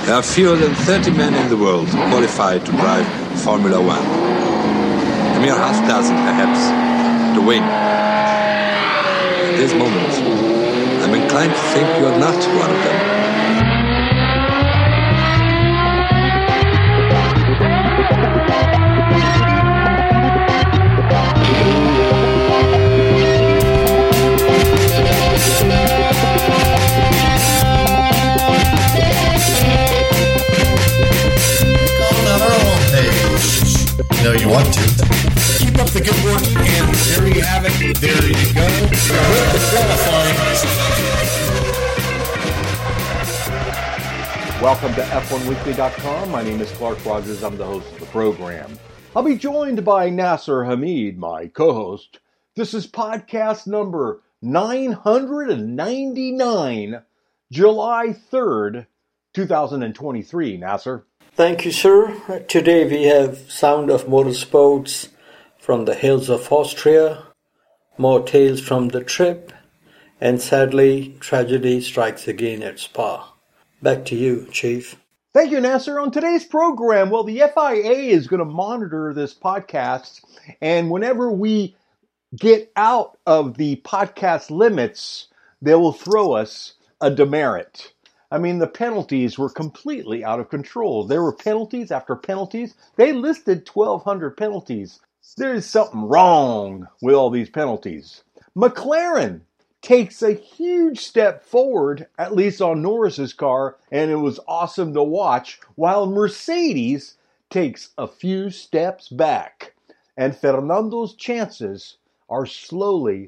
There are fewer than 30 men in the world qualified to drive Formula One. A mere half dozen, perhaps, to win. At this moment, I'm inclined to think you're not one of them. You know you want to. Keep up the good work, and there you have it. There you go. With the qualifying. Welcome to F1Weekly.com. My name is Clark Rogers. I'm the host of the program. I'll be joined by Nasser Hamid, my co-host. This is podcast number 999, July 3rd, 2023. Nasser. Thank you, sir. Today we have Sound of Motorsports from the hills of Austria, more tales from the trip, and sadly, tragedy strikes again at Spa. Back to you, Chief. Thank you, Nasser. On today's program, well, the FIA is going to monitor this podcast, and whenever we get out of the podcast limits, they will throw us a demerit. I mean, the penalties were completely out of control. There were penalties after penalties. They listed 1,200 penalties. There's something wrong with all these penalties. McLaren takes a huge step forward, at least on Norris's car, and it was awesome to watch, while Mercedes takes a few steps back. And Fernando's chances are slowly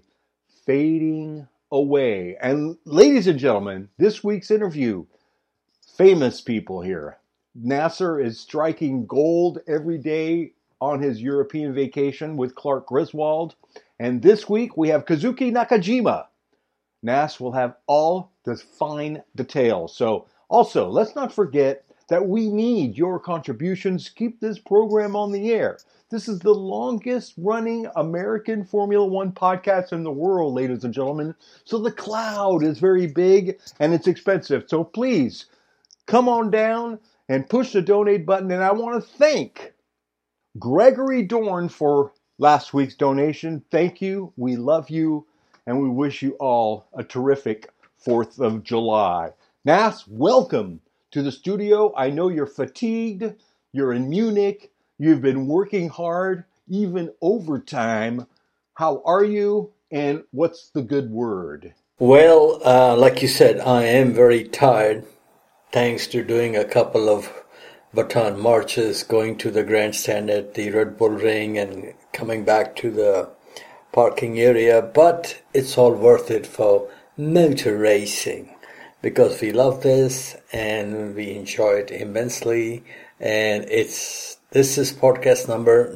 fading away. And ladies and gentlemen, this week's interview, famous people here. Nasser is striking gold every day on his European vacation with Clark Griswold. And this week we have Kazuki Nakajima. Nas will have all the fine details. So also, let's not forget that we need your contributions to keep this program on the air. This is the longest running American Formula One podcast in the world, ladies and gentlemen. So the cloud is very big and it's expensive. So please come on down and push the donate button. And I want to thank Gregory Dorn for last week's donation. Thank you. We love you. And we wish you all a terrific 4th of July. Nas, welcome to the studio. I know you're fatigued. You're in Munich. You've been working hard, even overtime. How are you, and what's the good word? Well, like you said, I am very tired, thanks to doing a couple of baton marches, going to the grandstand at the Red Bull Ring and coming back to the parking area. But it's all worth it for motor racing, because we love this and we enjoy it immensely. And this is podcast number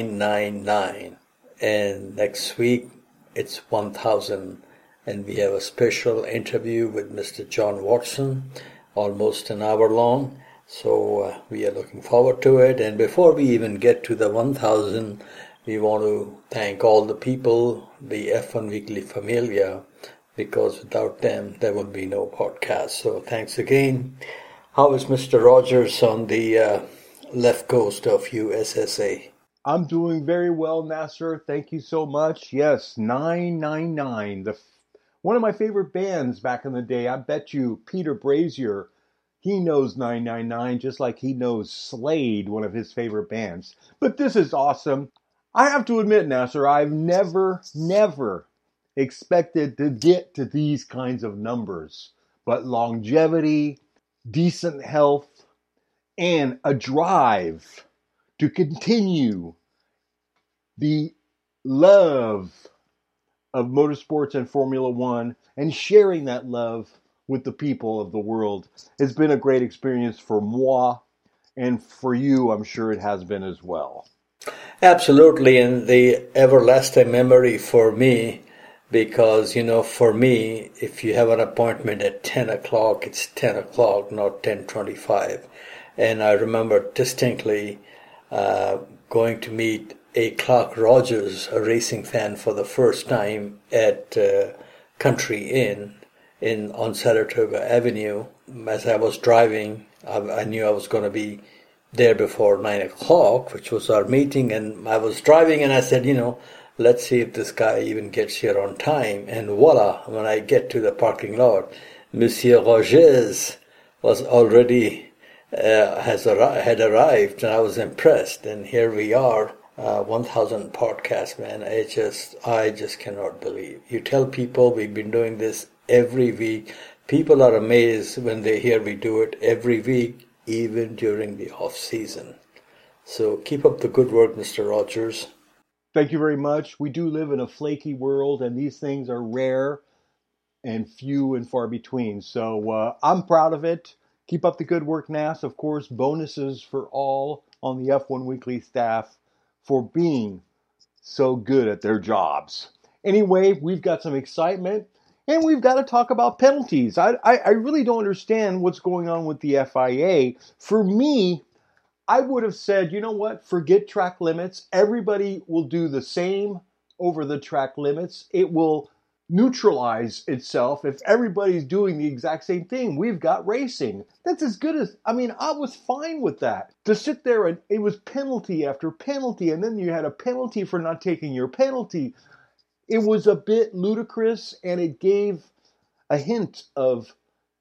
999, and next week it's 1000, and we have a special interview with Mr. John Watson, almost an hour long, so we are looking forward to it. And before we even get to the 1000, we want to thank all the people, the F1 Weekly Familia, because without them there would be no podcast. So thanks again. How is Mr. Rogers on the left coast of USSA? I'm doing very well, Nasser. Thank you so much. Yes, 999. One of my favorite bands back in the day. I bet you Peter Brazier, he knows 999 just like he knows Slade, one of his favorite bands. But this is awesome. I have to admit, Nasser, I've never expected to get to these kinds of numbers. But longevity, decent health, and a drive to continue the love of motorsports and Formula One and sharing that love with the people of the world has been a great experience for moi, and for you, I'm sure it has been as well. Absolutely, and the everlasting memory for me, because, for me, if you have an appointment at 10 o'clock, it's 10 o'clock, not 10:25. And I remember distinctly going to meet A. Clark Rogers, a racing fan, for the first time at Country Inn on Saratoga Avenue. As I was driving, I knew I was going to be there before 9 o'clock, which was our meeting, and I was driving, and I said, let's see if this guy even gets here on time. And voila, when I get to the parking lot, Monsieur Rogers was already had arrived, and I was impressed. And here we are, 1,000 podcasts, man. I just cannot believe. You tell people we've been doing this every week. People are amazed when they hear we do it every week, even during the off season. So keep up the good work, Mr. Rogers. Thank you very much. We do live in a flaky world, and these things are rare and few and far between. So I'm proud of it. Keep up the good work, NAS. Of course, bonuses for all on the F1 Weekly staff for being so good at their jobs. Anyway, we've got some excitement, and we've got to talk about penalties. I really don't understand what's going on with the FIA. For me, I would have said, you know what, forget track limits. Everybody will do the same over the track limits. It will neutralize itself if everybody's doing the exact same thing. We've got racing. That's as good as, I was fine with that. To sit there and it was penalty after penalty, and then you had a penalty for not taking your penalty. It was a bit ludicrous, and it gave a hint of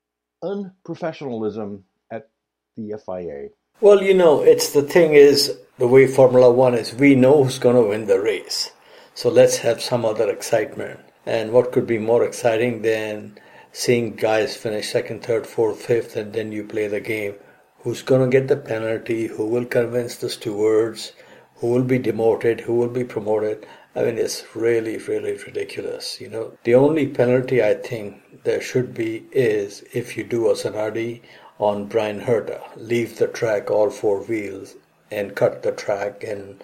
unprofessionalism at the FIA. Well, it's the thing is, the way Formula One is, we know who's going to win the race. So let's have some other excitement. And what could be more exciting than seeing guys finish second, third, fourth, fifth, and then you play the game? Who's going to get the penalty? Who will convince the stewards? Who will be demoted? Who will be promoted? It's really, really ridiculous. The only penalty I think there should be is if you do a Zanardi on Brian Herta, leave the track all four wheels and cut the track and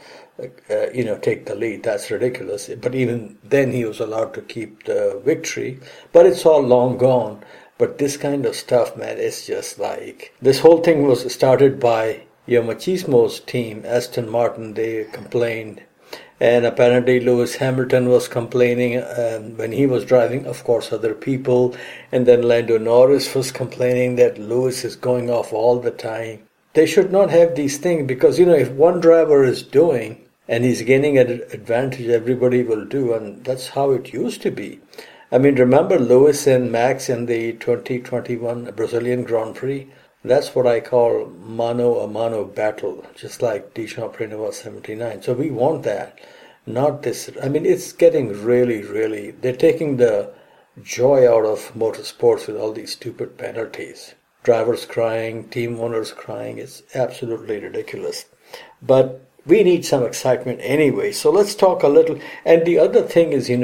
take the lead. That's ridiculous. But even then he was allowed to keep the victory. But it's all long gone. But this kind of stuff, man, it's just like, this whole thing was started by Machismo's team, Aston Martin. They complained. And apparently Lewis Hamilton was complaining when he was driving, of course, other people. And then Lando Norris was complaining that Lewis is going off all the time. They should not have these things because, if one driver is doing and he's gaining an advantage, everybody will do. And that's how it used to be. Remember Lewis and Max in the 2021 Brazilian Grand Prix? That's what I call mano-a-mano battle, just like Deschamps-Prenova 79. So we want that, not this. It's getting really, really, they're taking the joy out of motorsports with all these stupid penalties. Drivers crying, team owners crying. It's absolutely ridiculous. But we need some excitement anyway. So let's talk a little. And the other thing is,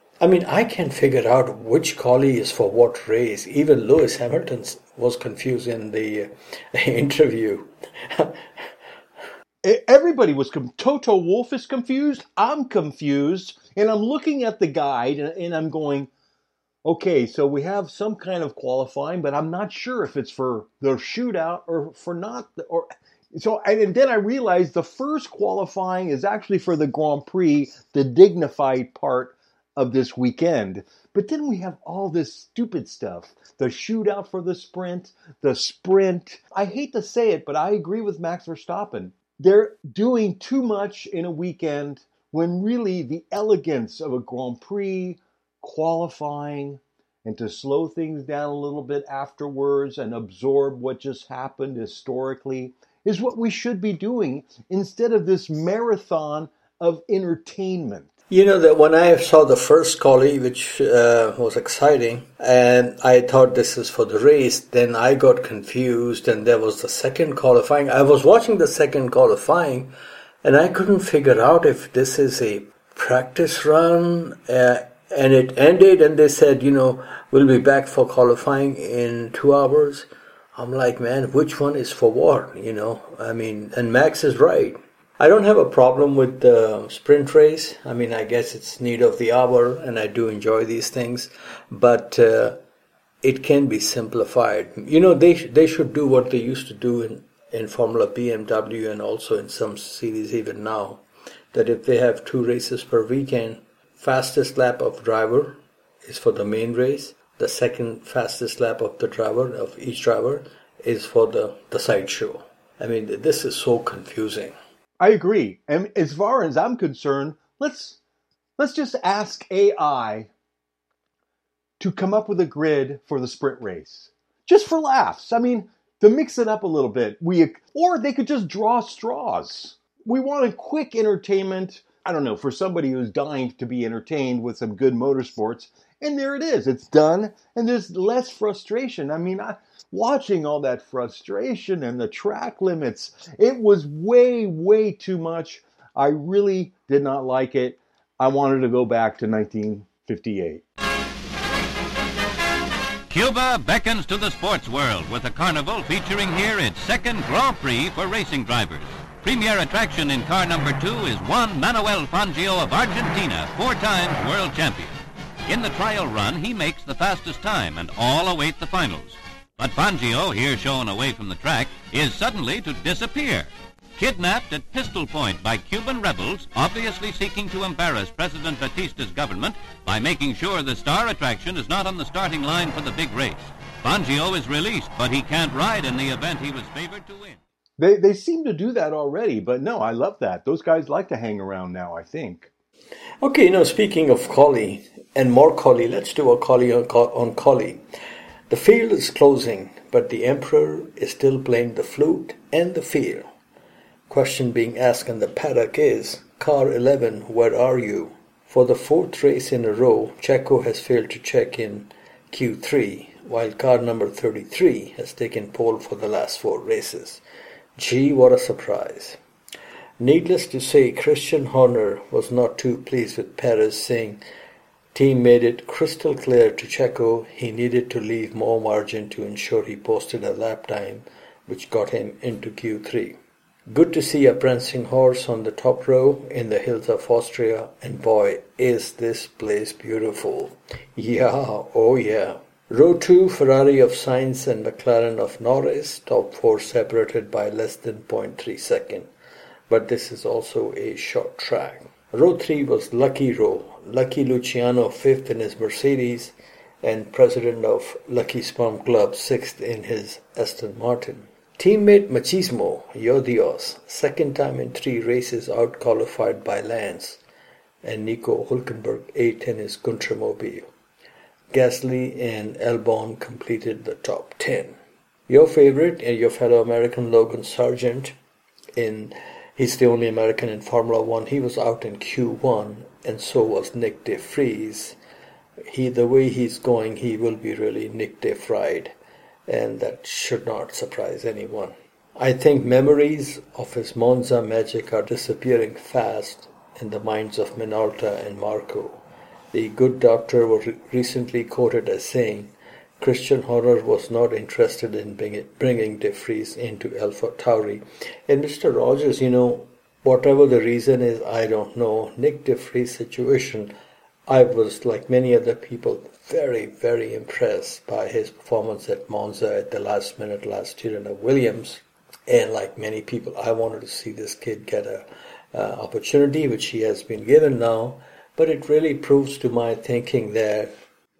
I can't figure out which collie is for what race. Even Lewis Hamilton was confused in the interview. Everybody was Toto Wolff is confused. I'm confused. And I'm looking at the guide and I'm going, okay, so we have some kind of qualifying, but I'm not sure if it's for the shootout or for not. And then I realized the first qualifying is actually for the Grand Prix, the dignified part of this weekend. But then we have all this stupid stuff. The shootout for the sprint. I hate to say it, but I agree with Max Verstappen. They're doing too much in a weekend when really the elegance of a Grand Prix qualifying and to slow things down a little bit afterwards and absorb what just happened historically is what we should be doing instead of this marathon of entertainment. That when I saw the first quali, which was exciting, and I thought this is for the race, then I got confused, and there was the second qualifying. I was watching the second qualifying, and I couldn't figure out if this is a practice run, and it ended, and they said, we'll be back for qualifying in 2 hours. I'm like, man, which one is for what, and Max is right. I don't have a problem with the sprint race. I guess it's need of the hour, and I do enjoy these things. But it can be simplified. They should do what they used to do in Formula BMW and also in some series even now. That if they have 2 races per weekend, fastest lap of driver is for the main race. The second fastest lap of the driver, of each driver, is for the sideshow. I mean, this is so confusing. I agree. And as far as I'm concerned, let's just ask AI to come up with a grid for the sprint race. Just for laughs. I mean, to mix it up a little bit. Or they could just draw straws. We want a quick entertainment, I don't know, for somebody who's dying to be entertained with some good motorsports. And there it is. It's done. And there's less frustration. I mean, watching all that frustration and the track limits, it was way, way too much. I really did not like it. I wanted to go back to 1958. Cuba beckons to the sports world with a carnival featuring here its second Grand Prix for racing drivers. Premier attraction in car number 2 is Juan Manuel Fangio of Argentina, 4 times world champion. In the trial run, he makes the fastest time, and all await the finals. But Fangio, here shown away from the track, is suddenly to disappear. Kidnapped at pistol point by Cuban rebels, obviously seeking to embarrass President Batista's government by making sure the star attraction is not on the starting line for the big race. Fangio is released, but he can't ride in the event he was favored to win. They seem to do that already, but no, I love that. Those guys like to hang around now, I think. Okay, speaking of Collie, and more Collie, let's do a Collie on Collie. The field is closing, but the Emperor is still playing the flute and the field. Question being asked in the paddock is, Car 11, where are you? For the 4th race in a row, Checo has failed to check in Q3, while car number 33 has taken pole for the last 4 races. Gee, what a surprise. Needless to say, Christian Horner was not too pleased with Perez, saying team made it crystal clear to Checo he needed to leave more margin to ensure he posted a lap time, which got him into Q3. Good to see a prancing horse on the top row in the hills of Austria, and boy, is this place beautiful. Yeah, oh yeah. Row 2, Ferrari of Sainz and McLaren of Norris, top 4 separated by less than 0.3 second. But this is also a short track. Row 3 was Lucky Row. Lucky Luciano 5th in his Mercedes, and president of Lucky Sperm Club 6th in his Aston Martin. Teammate Machismo, yo Dios, 2nd time in 3 races out-qualified by Lance, and Nico Hülkenberg 8th in his Guntermobile. Gasly and Albon completed the top 10. Your favorite and your fellow American Logan Sargent, he's the only American in Formula 1, he was out in Q1, and so was Nick de Vries. The way he's going, he will be really Nick de Fried. And that should not surprise anyone. I think memories of his Monza magic are disappearing fast in the minds of Minolta and Marco. The good doctor was recently quoted as saying, Christian Horner was not interested in bringing De Vries into Alpha Tauri. And Mr. Rogers, whatever the reason is, I don't know. Nick De Vries' situation, I was, like many other people, very, very impressed by his performance at Monza at the last minute last year in a Williams. And like many people, I wanted to see this kid get an opportunity, which he has been given now. But it really proves to my thinking that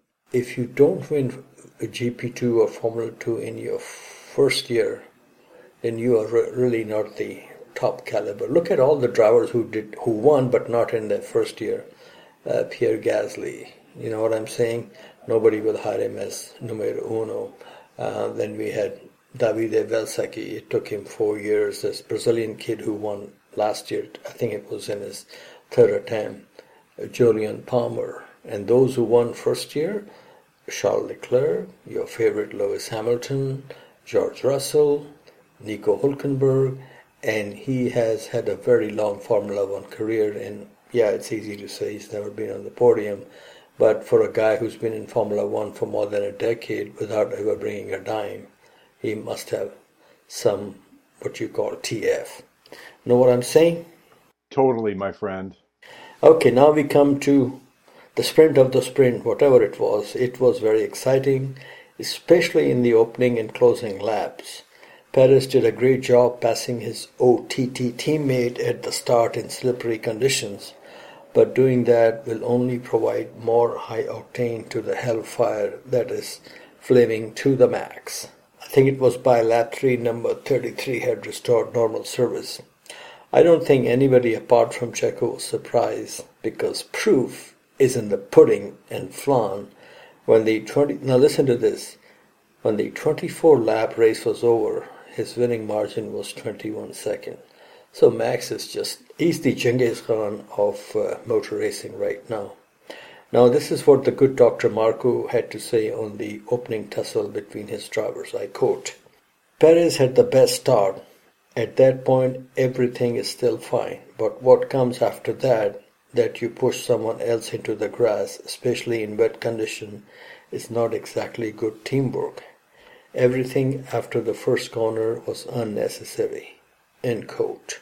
if you don't win a GP2 or Formula 2 in your first year, then you are really not the top caliber. Look at all the drivers who won but not in their first year. Pierre Gasly, you know what I'm saying? Nobody will hire him as numero uno. Then we had Davide Valsecchi. It took him 4 years. This Brazilian kid who won last year, I think it was in his 3rd attempt, Julian Palmer. And those who won first year, Charles Leclerc, your favorite Lewis Hamilton, George Russell, Nico Hülkenberg, and he has had a very long Formula One career. And yeah, it's easy to say he's never been on the podium, but for a guy who's been in Formula One for more than a decade without ever bringing a dime, he must have some, what you call TF. Know what I'm saying? Totally, my friend. Okay, now we come to the sprint of the sprint, whatever it was. It was very exciting, especially in the opening and closing laps. Perez did a great job passing his OTT teammate at the start in slippery conditions, but doing that will only provide more high octane to the hellfire that is flaming to the max. I think it was by lap 3, number 33 had restored normal service. I don't think anybody apart from Checo was surprised, because proof is in the pudding and flan. Now listen to this. When the 24-lap race was over, his winning margin was 21 seconds. So Max he's the Genghis Khan of motor racing right now. Now this is what the good Dr. Marco had to say on the opening tussle between his drivers. I quote, "Perez had the best start. At that point, everything is still fine. But what comes after that you push someone else into the grass, especially in wet condition, is not exactly good teamwork. Everything after the first corner was unnecessary." End quote.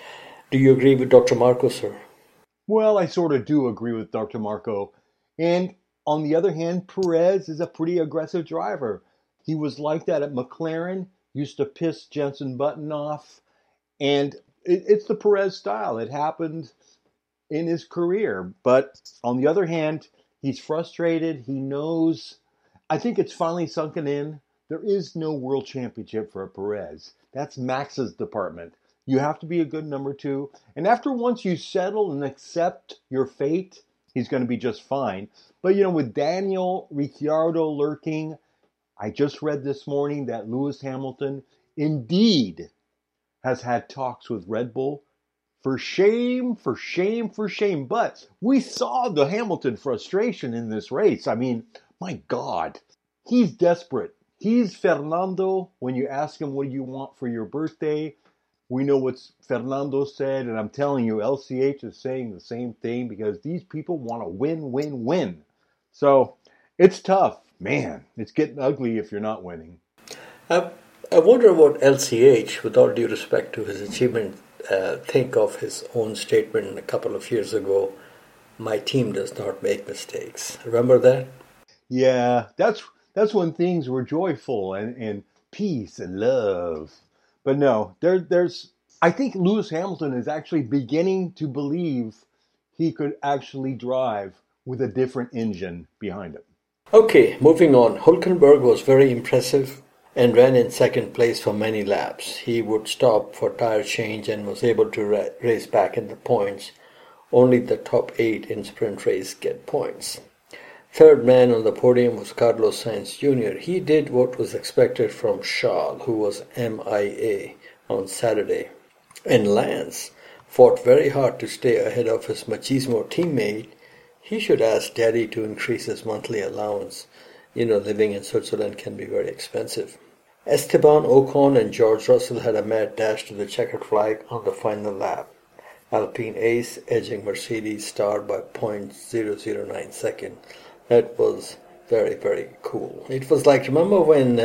Do you agree with Dr. Marco, sir? Well, I sort of do agree with Dr. Marco. And on the other hand, Perez is a pretty aggressive driver. He was like that at McLaren, used to piss Jenson Button off. And it's the Perez style. It happened in his career. But on the other hand, he's frustrated. He knows. I think it's finally sunken in. There is no world championship for Perez. That's Max's department. You have to be a good number 2. And once you settle and accept your fate, he's going to be just fine. But, with Daniel Ricciardo lurking, I just read this morning that Lewis Hamilton indeed has had talks with Red Bull. For shame, for shame, for shame. But we saw the Hamilton frustration in this race. I mean, my God, he's desperate. He's Fernando. When you ask him, what do you want for your birthday? We know what Fernando said, and I'm telling you, LCH is saying the same thing, because these people want to win, win, win. So it's tough. Man, it's getting ugly if you're not winning. I wonder what LCH, with all due respect to his achievement, think of his own statement a couple of years ago, "My team does not make mistakes." Remember that? Yeah, that's when things were joyful and peace and love. But no, I think Lewis Hamilton is actually beginning to believe he could actually drive with a different engine behind him. Okay, moving on. Hülkenberg was very impressive and ran in second place for many laps. He would stop for tire change and was able to race back in the points. Only the top 8 in sprint race get points. Third man on the podium was Carlos Sainz Jr. He did what was expected from Charles, who was MIA on Saturday. And Lance fought very hard to stay ahead of his machismo teammate. He should ask Daddy to increase his monthly allowance. Living in Switzerland can be very expensive. Esteban Ocon and George Russell had a mad dash to the checkered flag on the final lap. Alpine ace edging Mercedes star by 0.009 seconds. That was very, very cool. It was like, remember when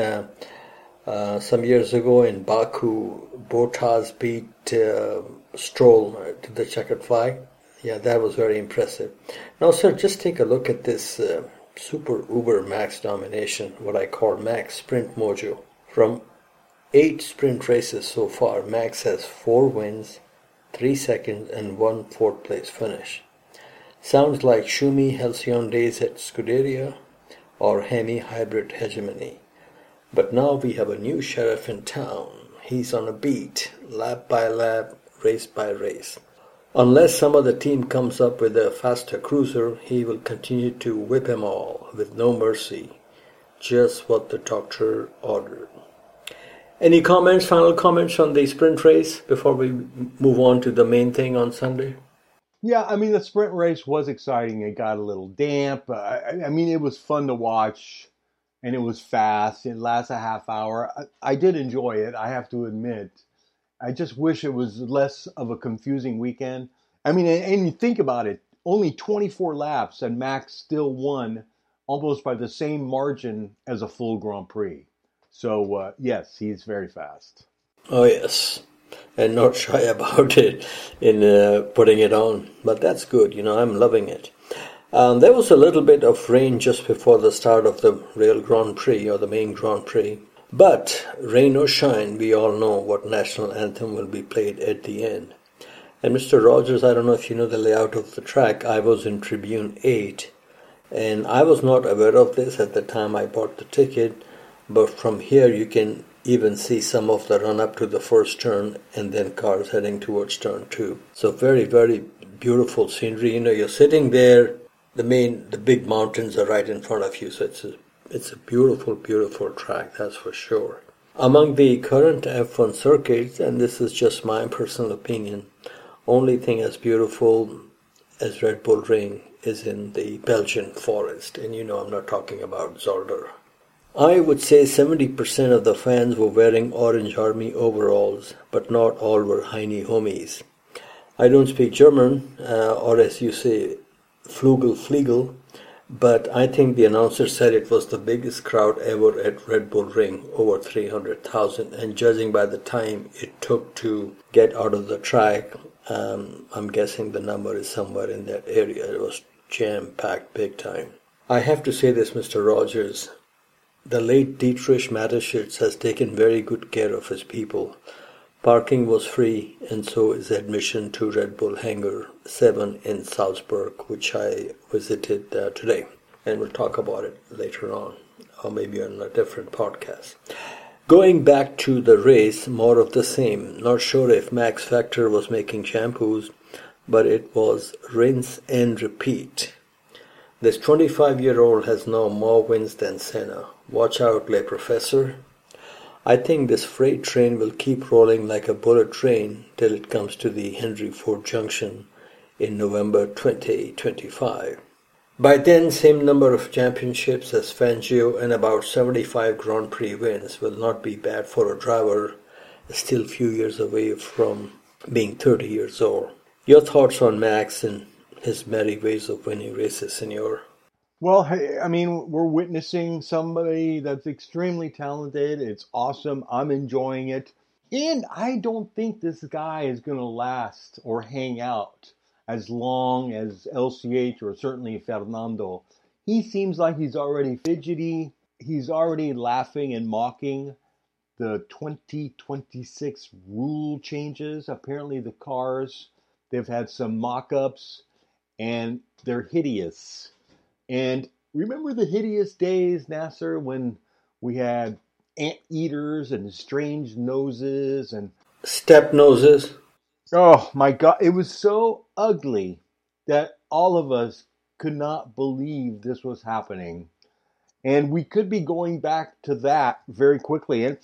some years ago in Baku, Bottas beat Stroll to the checkered flag? Yeah, that was very impressive. Now, sir, just take a look at this super uber max domination, what I call Max Sprint Mojo. From 8 sprint races so far, Max has 4 wins, 3 seconds, and 1 fourth place finish. Sounds like Schumi Halcyon days at Scuderia or Hemi hybrid hegemony. But now we have a new sheriff in town. He's on a beat, lap by lap, race by race. Unless some other team comes up with a faster cruiser, he will continue to whip them all with no mercy. Just what the doctor ordered. Any final comments on the sprint race before we move on to the main thing on Sunday? Yeah, I mean, the sprint race was exciting. It got a little damp. I mean, it was fun to watch, and it was fast. It lasted a half hour. I did enjoy it, I have to admit. I just wish it was less of a confusing weekend. I mean, and you think about it, only 24 laps, and Max still won almost by the same margin as a full Grand Prix. So, yes, he's very fast. Oh, yes. And not shy about it in putting it on. But that's good, I'm loving it. There was a little bit of rain just before the start of the real Grand Prix, or the main Grand Prix. But, rain or shine, we all know what national anthem will be played at the end. And Mr. Rogers, I don't know if you know the layout of the track. I was in Tribune 8, and I was not aware of this at the time I bought the ticket. but from here you can even see some of the run up to the first turn and then cars heading towards turn 2. So very, very beautiful scenery. You're sitting there, the big mountains are right in front of you, so it's a beautiful, beautiful track, that's for sure. Among the current F1 circuits, and this is just my personal opinion, only thing as beautiful as Red Bull Ring is in the Belgian forest, and I'm not talking about Zolder. I would say 70% of the fans were wearing Orange Army overalls, but not all were Heine homies. I don't speak German, or as you say, Fliegel, but I think the announcer said it was the biggest crowd ever at Red Bull Ring, over 300,000, and judging by the time it took to get out of the track, I'm guessing the number is somewhere in that area. It was jam-packed big time. I have to say this, Mr. Rogers. The late Dietrich Mateschitz has taken very good care of his people. Parking was free, and so is admission to Red Bull Hangar 7 in Salzburg, which I visited today. And we'll talk about it later on, or maybe on a different podcast. Going back to the race, more of the same. Not sure if Max Factor was making shampoos, but it was rinse and repeat. This 25-year-old has now more wins than Senna. Watch out, Le Professor. I think this freight train will keep rolling like a bullet train till it comes to the Henry Ford Junction in November 2025. By then, same number of championships as Fangio and about 75 Grand Prix wins will not be bad for a driver still few years away from being 30 years old. Your thoughts on Max and his merry ways of winning races, Senor? Well, I mean, we're witnessing somebody that's extremely talented. It's awesome. I'm enjoying it. And I don't think this guy is going to last or hang out as long as LCH or certainly Fernando. He seems like he's already fidgety. He's already laughing and mocking the 2026 rule changes. Apparently the cars, they've had some mock-ups and they're hideous. And remember the hideous days, Nasser, when we had anteaters and strange noses and step noses? Oh my God, it was so ugly that all of us could not believe this was happening. And we could be going back to that very quickly. And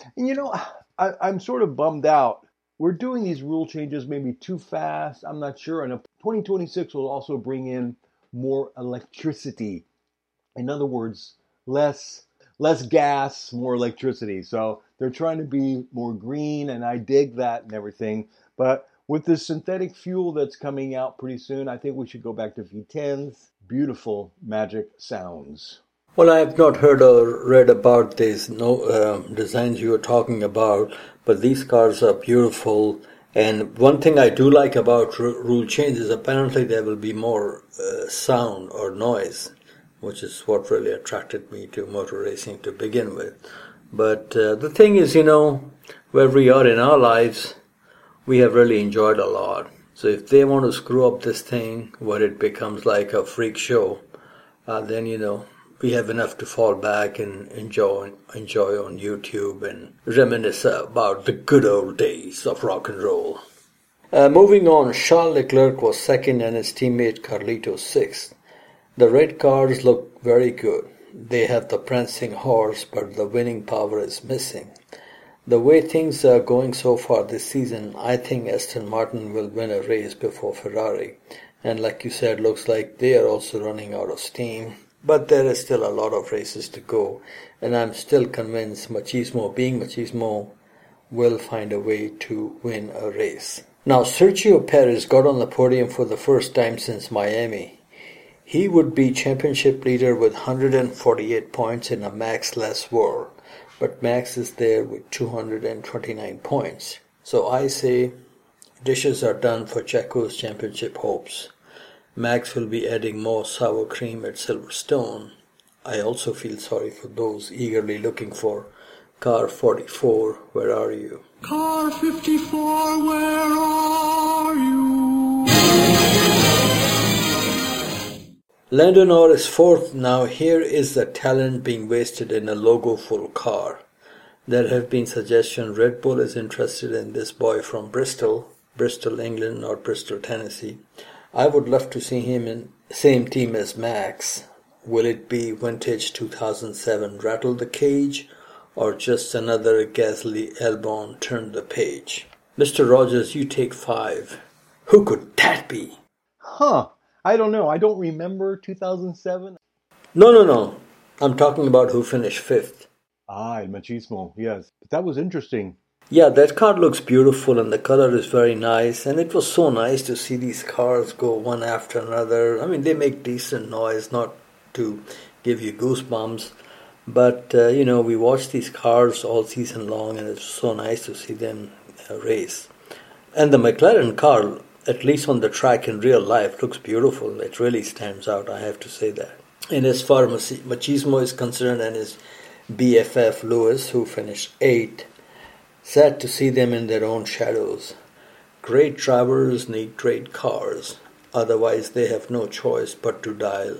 I'm sort of bummed out. We're doing these rule changes maybe too fast. I'm not sure. And 2026 will also bring in more electricity. In other words, less gas, more electricity. So they're trying to be more green, and I dig that and everything. But with the synthetic fuel that's coming out pretty soon, I think we should go back to V10s. Beautiful magic sounds. Well, I have not heard or read about these designs you were talking about, but these cars are beautiful. And one thing I do like about rule changes, apparently there will be more sound or noise, which is what really attracted me to motor racing to begin with. But the thing is, where we are in our lives, we have really enjoyed a lot. So if they want to screw up this thing where it becomes like a freak show, then, we have enough to fall back and enjoy on YouTube and reminisce about the good old days of rock and roll. Moving on, Charles Leclerc was second and his teammate Carlitos sixth. The red cars look very good. They have the prancing horse, but the winning power is missing. The way things are going so far this season, I think Aston Martin will win a race before Ferrari. And like you said, looks like they are also running out of steam. But there is still a lot of races to go, and I'm still convinced Machismo, will find a way to win a race. Now, Sergio Perez got on the podium for the first time since Miami. He would be championship leader with 148 points in a Max-less world, but Max is there with 229 points. So I say dishes are done for Checo's championship hopes. Max will be adding more sour cream at Silverstone. I also feel sorry for those eagerly looking for Car 44, where are you? Car 54, where are you? Lando Norris fourth. Now here is the talent being wasted in a logo-full car. There have been suggestions Red Bull is interested in this boy from Bristol, England, or Bristol, Tennessee. I would love to see him in the same team as Max. Will it be vintage 2007 Rattle the Cage, or just another Gasly Albon turn the page? Mr. Rogers, you take 5. Who could that be? I don't know. I don't remember 2007. No. I'm talking about who finished 5th. El Machismo, yes. But that was interesting. Yeah, that car looks beautiful and the color is very nice. And it was so nice to see these cars go one after another. I mean, they make decent noise, not to give you goosebumps. But, we watched these cars all season long and it's so nice to see them race. And the McLaren car, at least on the track in real life, looks beautiful. It really stands out, I have to say that. And as far as Machismo is concerned and his BFF Lewis, who finished 8th, sad to see them in their own shadows. Great drivers need great cars. Otherwise, they have no choice but to dial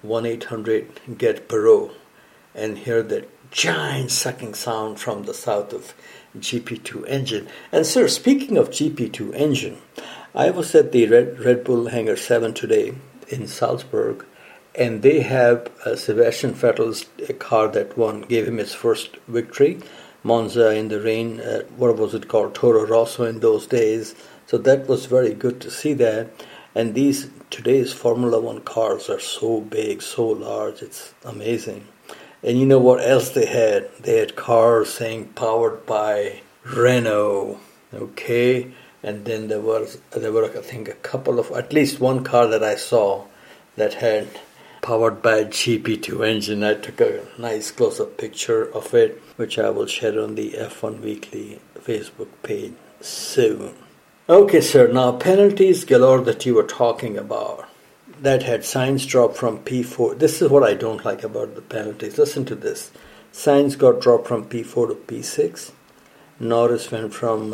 1-800-GET-PEROT and hear that giant sucking sound from the south of GP2 engine. And sir, speaking of GP2 engine, I was at the Red Bull Hangar 7 today in Salzburg, and they have Sebastian Vettel's car that gave him his first victory, Monza in the rain, what was it called, Toro Rosso in those days. So that was very good to see that. And today's Formula One cars are so big, so large, it's amazing. And you know what else they had? They had cars saying powered by Renault, okay? And then there were I think at least one car that I saw that had powered by a GP2 engine. I took a nice close-up picture of it, which I will share on the F1 Weekly Facebook page soon. Okay, sir, now penalties galore that you were talking about. That had Sainz drop from P4. This is what I don't like about the penalties. Listen to this. Sainz got dropped from P4 to P6. Norris went from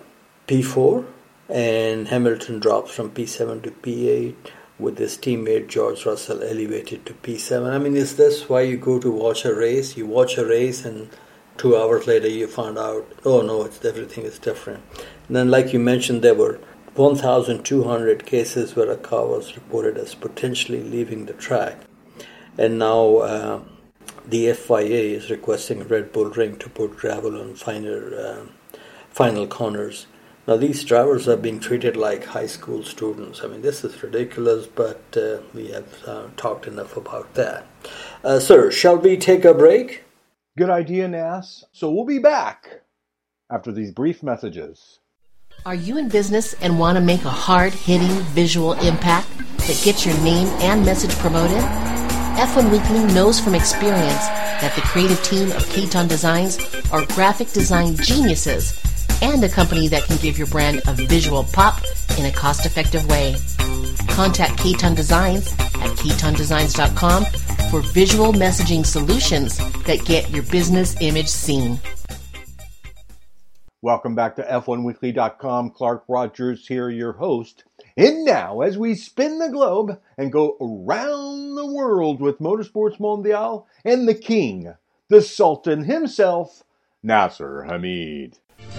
P4. And Hamilton drops from P7 to P8. With his teammate George Russell elevated to P7. I mean, is this why you go to watch a race? You watch a race and 2 hours later you found out, oh no, everything is different. And then like you mentioned, there were 1,200 cases where a car was reported as potentially leaving the track. And now the FIA is requesting Red Bull Ring to put gravel on final corners. Now these drivers are being treated like high school students. I mean, this is ridiculous, but we have talked enough about that. Sir, shall we take a break? Good idea, Nas. So we'll be back after these brief messages. Are you in business and want to make a hard-hitting visual impact that gets your name and message promoted? F1 Weekly knows from experience that the creative team of Katon Designs are graphic design geniuses and a company that can give your brand a visual pop in a cost-effective way. Contact Katon Designs at katondesigns.com for visual messaging solutions that get your business image seen. Welcome back to F1Weekly.com. Clark Rogers here, your host. And now, as we spin the globe and go around the world with Motorsports Mondial and the king, the Sultan himself, Nasser Hamid.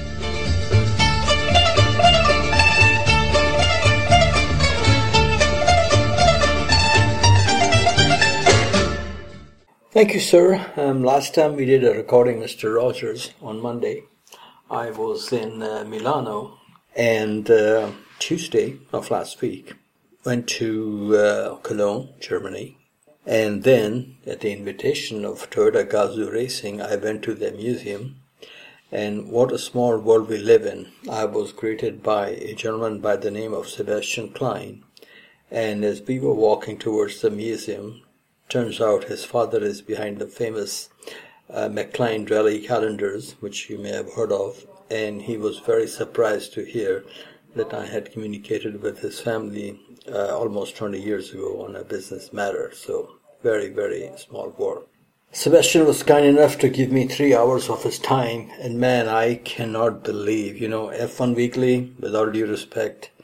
Thank you, sir. Last time we did a recording, Mr. Rogers, on Monday. I was in Milano, and Tuesday of last week went to Cologne, Germany, and then at the invitation of Toyota Gazoo Racing, I went to the museum. And what a small world we live in. I was greeted by a gentleman by the name of Sebastian Klein, and as we were walking towards the museum, turns out his father is behind the famous McLean Rally calendars, which you may have heard of, and he was very surprised to hear that I had communicated with his family almost 20 years ago on a business matter. So very, very small world. Sebastian was kind enough to give me 3 hours of his time, and man, I cannot believe, F1 Weekly, with all due respect,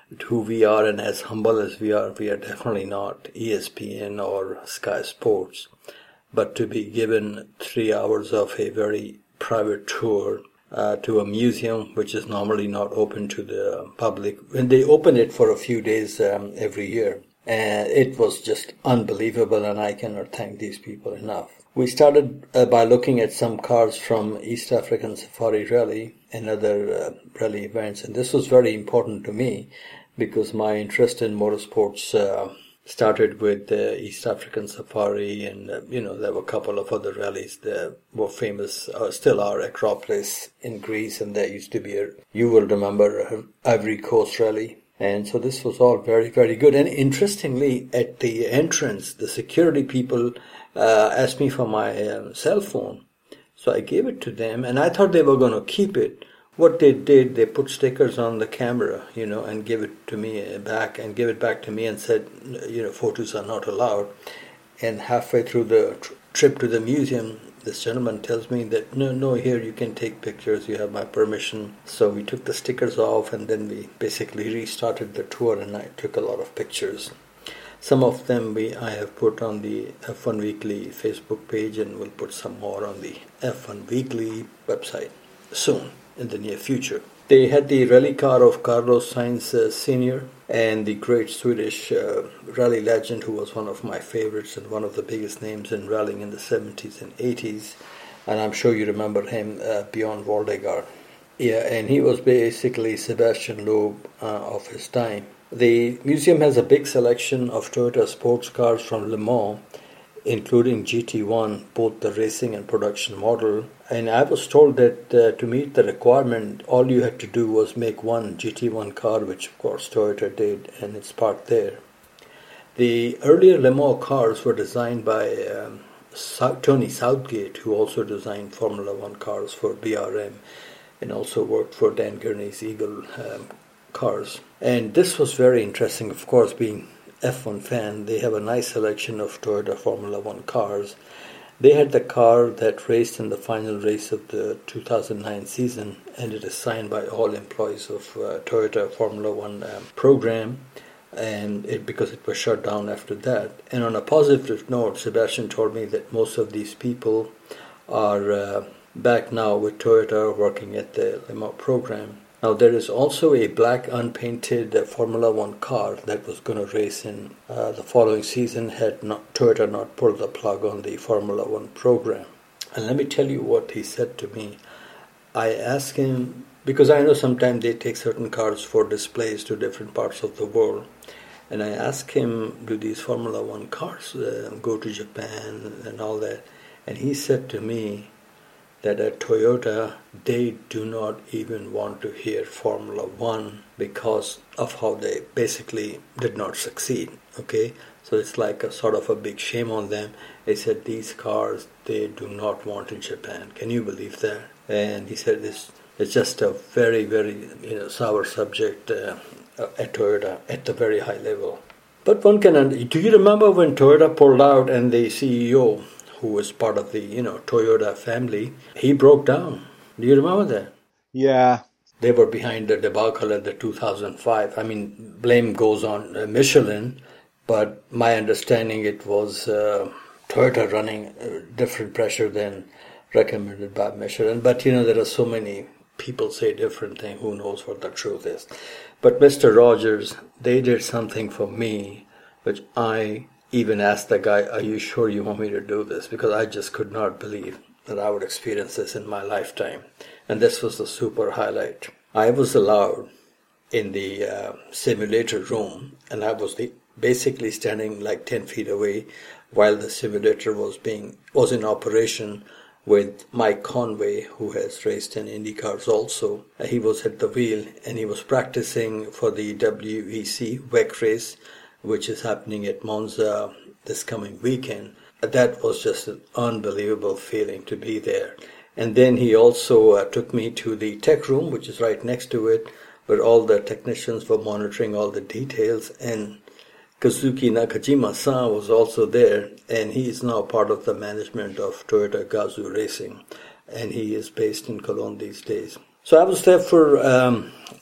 who we are and as humble as we are definitely not ESPN or Sky Sports. But to be given 3 hours of a very private tour to a museum which is normally not open to the public, when they open it for a few days every year, and it was just unbelievable, and I cannot thank these people enough. We started by looking at some cars from East African Safari Rally and other rally events, and this was very important to me because my interest in motorsports started with the East African Safari, and there were a couple of other rallies that were famous, still are, Acropolis in Greece, and there used to be you will remember, Ivory Coast Rally. And so this was all very, very good. And interestingly, at the entrance, the security people asked me for my cell phone. So I gave it to them, and I thought they were going to keep it. What they did, they put stickers on the camera, and gave it to me back, and gave it back to me and said, photos are not allowed. And halfway through the trip to the museum, this gentleman tells me that, no, here you can take pictures, you have my permission. So we took the stickers off, and then we basically restarted the tour, and I took a lot of pictures. Some of them I have put on the F1 Weekly Facebook page, and we'll put some more on the F1 Weekly website soon, in the near future. They had the rally car of Carlos Sainz Sr. and the great Swedish rally legend who was one of my favorites and one of the biggest names in rallying in the 70s and 80s. And I'm sure you remember him, Bjorn Waldegard. Yeah, and he was basically Sebastian Loeb of his time. The museum has a big selection of Toyota sports cars from Le Mans, including GT1, both the racing and production model. And I was told that to meet the requirement, all you had to do was make one GT1 car, which of course Toyota did, and it's parked there. The earlier Le Mans cars were designed by Tony Southgate, who also designed Formula One cars for BRM and also worked for Dan Gurney's Eagle cars. And this was very interesting, of course, being F1 fan. They have a nice selection of Toyota Formula One cars. They had the car that raced in the final race of the 2009 season, and it is signed by all employees of Toyota Formula One program, and because it was shut down after that. And on a positive note, Sebastian told me that most of these people are back now with Toyota working at the Le Mans program. Now there is also a black unpainted Formula One car that was going to race in the following season had Toyota not pulled the plug on the Formula One program. And let me tell you what he said to me. I asked him, because I know sometimes they take certain cars for displays to different parts of the world, and I asked him, do these Formula One cars go to Japan and all that? And he said to me, that at Toyota, they do not even want to hear Formula One because of how they basically did not succeed, okay? So it's like a sort of a big shame on them. They said these cars, they do not want in Japan. Can you believe that? And he said it's just a very, very sour subject at Toyota at the very high level. But one can, do you remember when Toyota pulled out and the CEO, who was part of the, Toyota family, he broke down. Do you remember that? Yeah. They were behind the debacle at the 2005. I mean, blame goes on Michelin, but my understanding it was Toyota running different pressure than recommended by Michelin. But, there are so many people say different things. Who knows what the truth is? But Mr. Rogers, they did something for me, which I even asked the guy, are you sure you want me to do this? Because I just could not believe that I would experience this in my lifetime. And this was the super highlight. I was allowed in the simulator room, and I was basically standing like 10 feet away while the simulator was in operation with Mike Conway, who has raced in Indy cars also. He was at the wheel, and he was practicing for the WEC race, which is happening at Monza this coming weekend. That was just an unbelievable feeling to be there. And then he also took me to the tech room, which is right next to it, where all the technicians were monitoring all the details. And Kazuki Nakajima-san was also there, and he is now part of the management of Toyota Gazoo Racing, and he is based in Cologne these days. So I was there for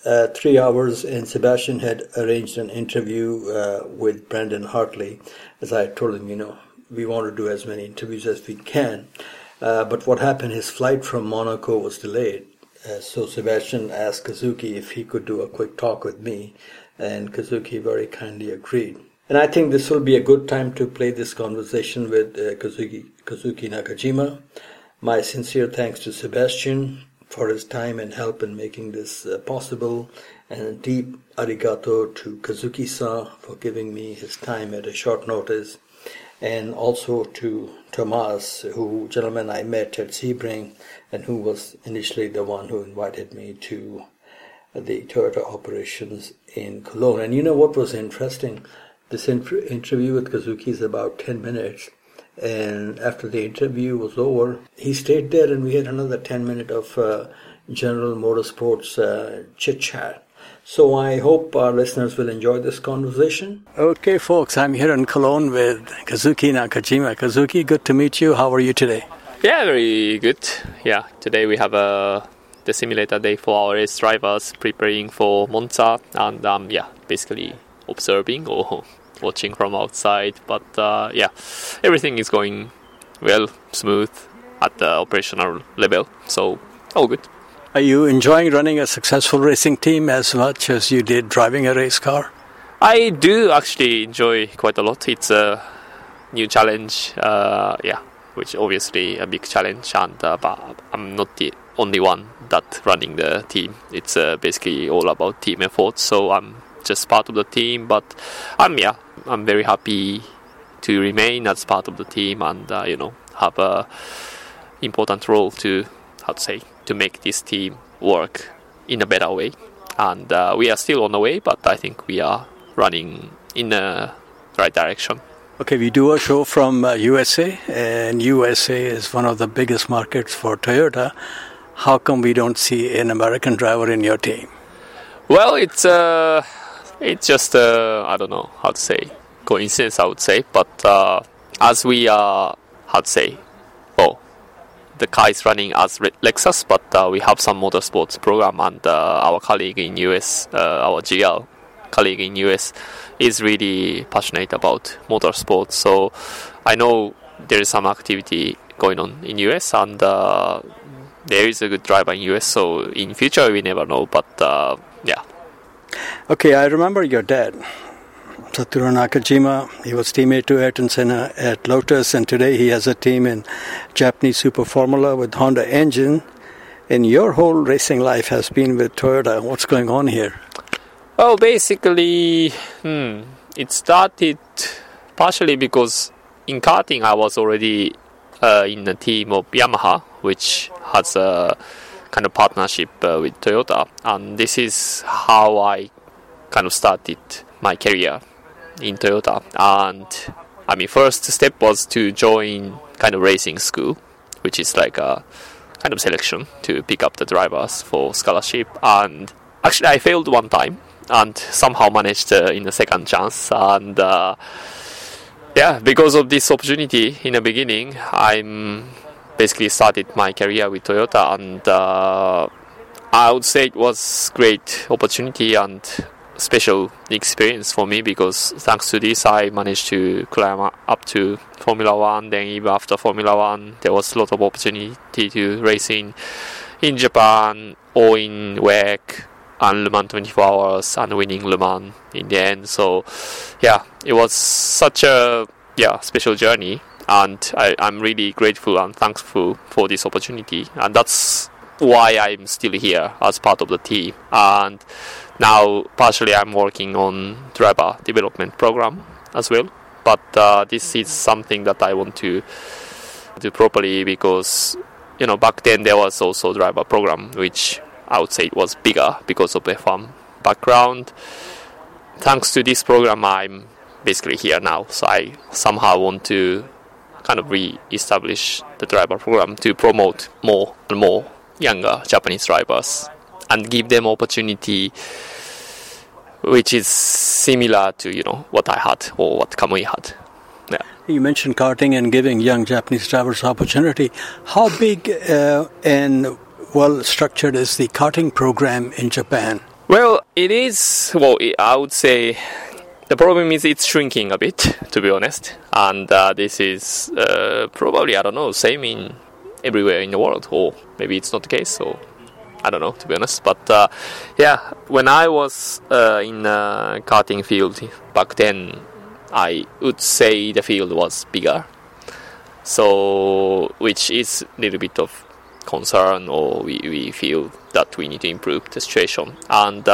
3 hours, and Sebastian had arranged an interview with Brandon Hartley. As I told him, we want to do as many interviews as we can. But what happened, his flight from Monaco was delayed. So Sebastian asked Kazuki if he could do a quick talk with me, and Kazuki very kindly agreed. And I think this will be a good time to play this conversation with Kazuki Nakajima. My sincere thanks to Sebastian for his time and help in making this possible, and a deep arigato to Kazuki-san for giving me his time at a short notice, and also to Tomas, who gentleman I met at Sebring, and who was initially the one who invited me to the Toyota operations in Cologne. And you know what was interesting? This interview with Kazuki is about 10 minutes. And after the interview was over, he stayed there and we had another 10 minutes of general motorsports chit-chat. So I hope our listeners will enjoy this conversation. Okay, folks, I'm here in Cologne with Kazuki Nakajima. Kazuki, good to meet you. How are you today? Yeah, very good. Yeah, today we have the simulator day for our race drivers, preparing for Monza, and basically observing or watching from outside. But everything is going well, smooth at the operational level, so all good. Are you enjoying running a successful racing team as much as you did driving a race car? I do actually enjoy quite a lot. It's a new challenge, which obviously a big challenge, and but I'm not the only one that running the team. It's basically all about team effort, so I'm just part of the team, but I'm very happy to remain as part of the team and have a important role to make this team work in a better way. And we are still on the way, but I think we are running in the right direction. Okay, we do a show from USA, and USA is one of the biggest markets for Toyota. How come we don't see an American driver in your team? Well, it's just I don't know how to say, coincidence, I would say. But as we are, the car is running as Lexus, but we have some motorsports program, and our colleague in US, our GL colleague in US, is really passionate about motorsports. So I know there is some activity going on in US, and there is a good driver in US. So in future we never know, but Okay, I remember your dad, Satoru Nakajima. He was teammate to Ayrton Senna at Lotus, and today he has a team in Japanese Super Formula with Honda engine. And your whole racing life has been with Toyota. What's going on here? Well, basically, it started partially because in karting I was already in the team of Yamaha, which has a kind of partnership with Toyota, and this is how I kind of started my career in Toyota. And first step was to join kind of racing school, which is like a kind of selection to pick up the drivers for scholarship. And actually I failed one time and somehow managed in the second chance, and because of this opportunity in the beginning, I'm basically started my career with Toyota, and I would say it was great opportunity and special experience for me, because thanks to this I managed to climb up to Formula One. Then even after Formula One, there was a lot of opportunity to race in Japan or in WEC and Le Mans 24 Hours and winning Le Mans in the end. So it was such a special journey, and I'm really grateful and thankful for this opportunity, and that's why I'm still here as part of the team. And now partially I'm working on driver development program as well, but this is something that I want to do properly, because back then there was also driver program, which I would say it was bigger because of F1 background. Thanks to this program I'm basically here now, so I somehow want to kind of re-establish the driver program to promote more and more younger Japanese drivers and give them opportunity which is similar to what I had or what Kamui had. Yeah. You mentioned karting and giving young Japanese drivers opportunity. How big and well structured is the karting program in Japan? Well, it is. Well, I would say the problem is it's shrinking a bit, to be honest. And this is probably, I don't know, same in everywhere in the world, or maybe it's not the case. So I don't know, to be honest. But yeah, when I was in karting field back then, I would say the field was bigger. So, which is a little bit of concern, or we feel that we need to improve the situation. And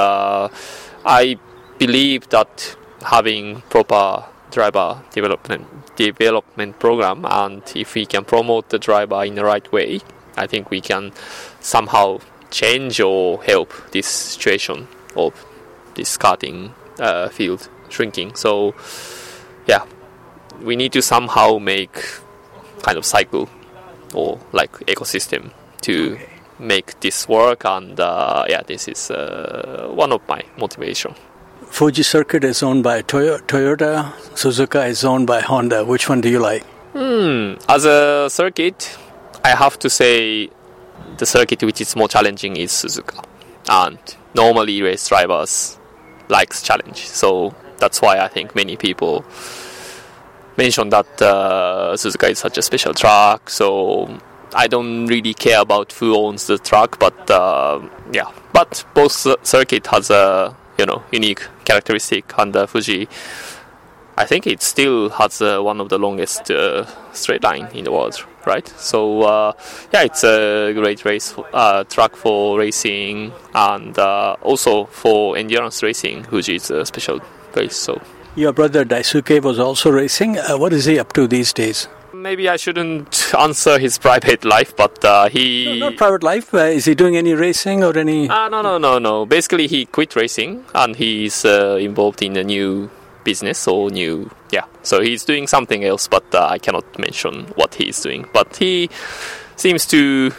I believe that having proper driver development program, and if we can promote the driver in the right way, I think we can somehow change or help this situation of this karting field shrinking. So yeah, we need to somehow make kind of cycle or like ecosystem to make this work, and yeah, this is one of my motivation. Fuji Circuit is owned by Toyota, Suzuka is owned by Honda. Which one do you like? As a circuit, I have to say the circuit which is more challenging is Suzuka, and normally race drivers likes challenge, so that's why I think many people mention that Suzuka is such a special track. So I don't really care about who owns the track, but yeah, but both circuit has a unique characteristic, and Fuji, I think it still has one of the longest straight line in the world, right? So yeah, it's a great race track for racing, and also for endurance racing. Fuji is a special place. So your brother Daisuke was also racing. What is he up to these days? Maybe I shouldn't answer his private life, but he... No, not private life. Is he doing any racing or any... No. Basically, he quit racing, and he's involved in a new business or new... Yeah, so he's doing something else, but I cannot mention what he's doing. But he seems to,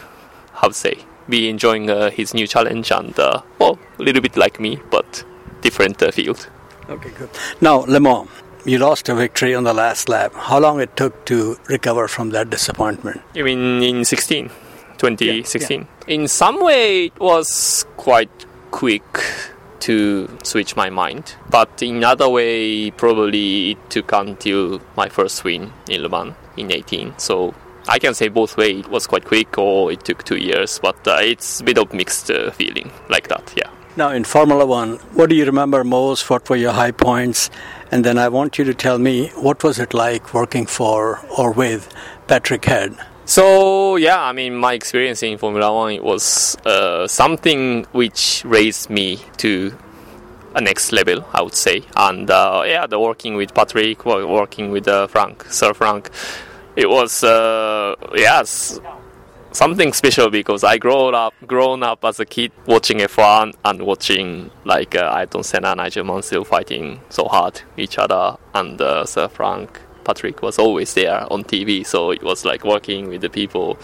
be enjoying his new challenge, and, well, a little bit like me, but different field. Okay, good. Now, Le Mans. You lost a victory on the last lap. How long it took to recover from that disappointment? You mean in 2016? Yeah. In some way, it was quite quick to switch my mind. But in other way, probably it took until my first win in Le Mans in 2018. So I can say both ways. It was quite quick, or it took 2 years. But it's a bit of mixed feeling like that, yeah. Now, in Formula One, what do you remember most? What were your high points? And then I want you to tell me, what was it like working for or with Patrick Head? So, yeah, I mean, my experience in Formula One, it was something which raised me to a next level, I would say. And, yeah, the working with Patrick, working with Sir Frank, it was, yes, something special, because I grown up as a kid watching F1 and watching like Ayrton Senna, Nigel Mansell fighting so hard each other, and Sir Frank Patrick was always there on TV. So it was like working with the people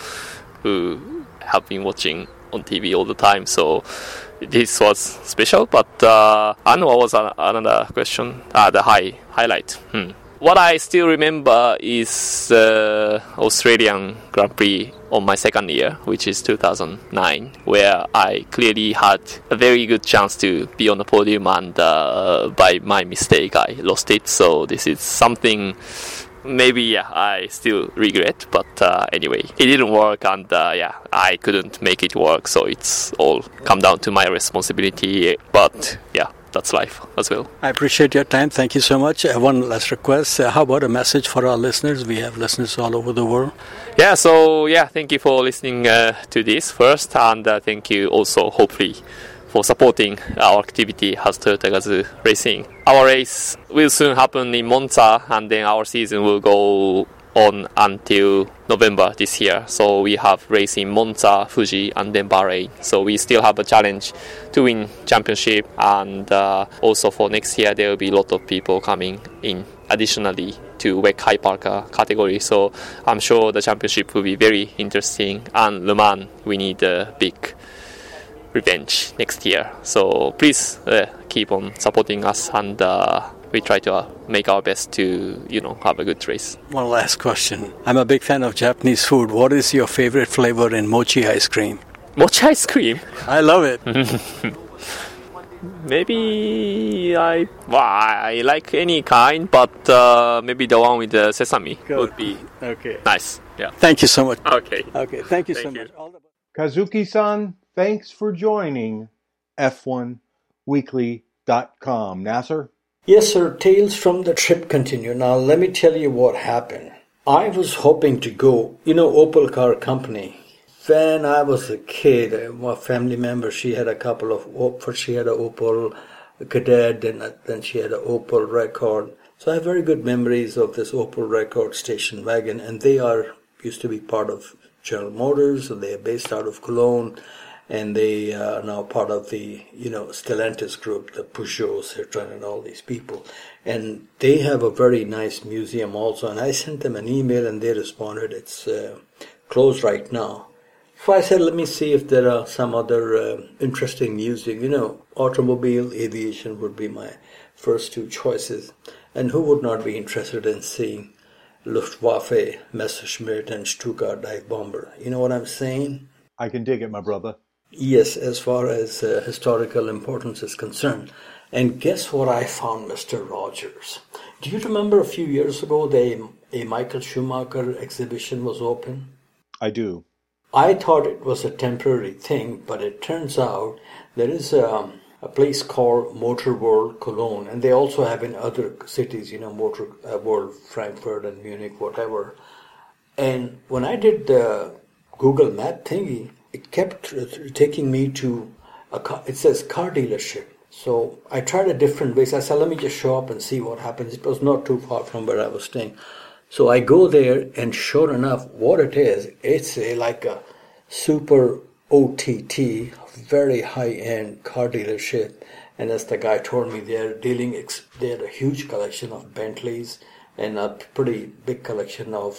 who have been watching on TV all the time. So this was special. But and what was another question? The highlight. What I still remember is Australian Grand Prix on my second year, which is 2009, where I clearly had a very good chance to be on the podium, and by my mistake I lost it. So this is something maybe I still regret, but anyway, it didn't work, and yeah, I couldn't make it work, so it's all come down to my responsibility. But yeah, that's life as well. I appreciate your time. Thank you so much. One last request. How about a message for our listeners? We have listeners all over the world. Yeah, so yeah, thank you for listening to this first, and thank you also, hopefully, for supporting our activity as Toyota Gazoo Racing. Our race will soon happen in Monza, and then our season will go on until November this year. So we have race in Monza, Fuji, and then Bahrain. So we still have a challenge to win championship, and also for next year there will be a lot of people coming in additionally to WEC Hypercar category. So I'm sure the championship will be very interesting, and Le Mans, we need a big revenge next year. So please keep on supporting us, and we try to make our best to, have a good race. One last question. I'm a big fan of Japanese food. What is your favorite flavor in mochi ice cream? Mochi ice cream? I love it. Maybe I like any kind, but maybe the one with the sesame would be nice. Yeah. Thank you so much. Okay. Okay. Thank you so Thank you. much. Kazuki-san, thanks for joining F1Weekly.com. Nasser? Yes, sir. Tales from the trip continue. Now, let me tell you what happened. I was hoping to go, Opel Car Company. When I was a kid, my family member, she had a couple of, first she had an Opel Kadett, then she had an Opel Rekord. So I have very good memories of this Opel Rekord station wagon, and they used to be part of General Motors, so they are based out of Cologne, and they are now part of the, Stellantis group, the Peugeot, Citroën, and all these people. And they have a very nice museum also, and I sent them an email, and they responded, it's closed right now. So I said, let me see if there are some other interesting music. Automobile, aviation would be my first two choices. And who would not be interested in seeing Luftwaffe, Messerschmitt, and Stuka dive bomber? You know what I'm saying? I can dig it, my brother. Yes, as far as historical importance is concerned. And guess what I found, Mr. Rogers? Do you remember a few years ago a Michael Schumacher exhibition was open? I do. I thought it was a temporary thing, but it turns out there is a place called Motor World Cologne, and they also have in other cities, Motor World Frankfurt and Munich, whatever. And when I did the Google Map thingy, it kept taking me to it says car dealership. So I tried a different way. So I said, let me just show up and see what happens. It was not too far from where I was staying. So I go there, and sure enough, what it is, it's like a super OTT, very high-end car dealership. And as the guy told me, they had a huge collection of Bentleys and a pretty big collection of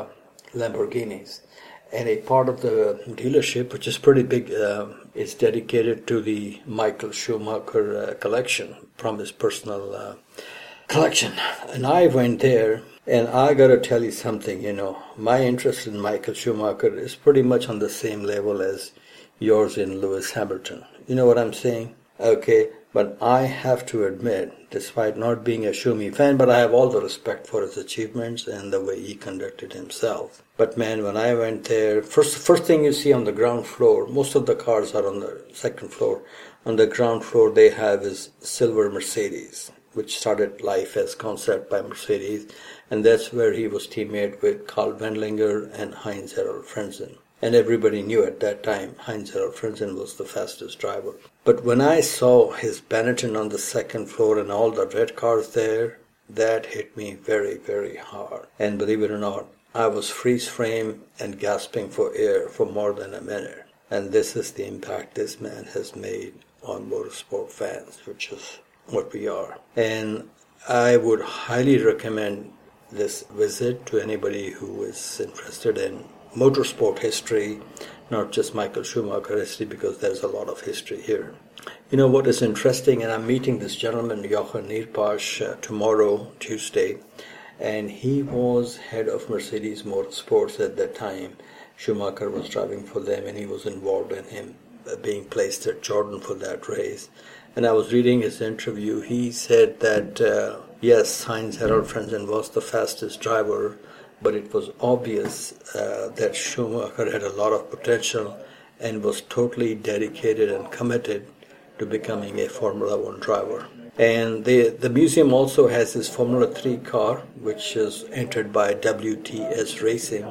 Lamborghinis. And a part of the dealership, which is pretty big, is dedicated to the Michael Schumacher collection from his personal collection. And I went there. And I got to tell you something, my interest in Michael Schumacher is pretty much on the same level as yours in Lewis Hamilton. You know what I'm saying? Okay, but I have to admit, despite not being a Schumi fan, but I have all the respect for his achievements and the way he conducted himself. But man, when I went there, first thing you see on the ground floor, most of the cars are on the second floor. On the ground floor, they have his silver Mercedes, which started life as concept by Mercedes. And that's where he was teammate with Karl Wendlinger and Heinz-Harald Frentzen. And everybody knew at that time Heinz-Harald Frentzen was the fastest driver. But when I saw his Benetton on the second floor and all the red cars there, that hit me very, very hard. And believe it or not, I was freeze frame and gasping for air for more than a minute. And this is the impact this man has made on motorsport fans, which is what we are. And I would highly recommend this visit to anybody who is interested in motorsport history, not just Michael Schumacher history, because there's a lot of history here. You know what is interesting, and I'm meeting this gentleman, Jochen Nierpasch, tomorrow, Tuesday, and he was head of Mercedes Motorsports at that time. Schumacher was driving for them, and he was involved in him being placed at Jordan for that race. And I was reading his interview. He said that, yes, Heinz-Harald Frentzen was the fastest driver, but it was obvious that Schumacher had a lot of potential and was totally dedicated and committed to becoming a Formula One driver. And the museum also has his Formula 3 car, which is entered by WTS Racing.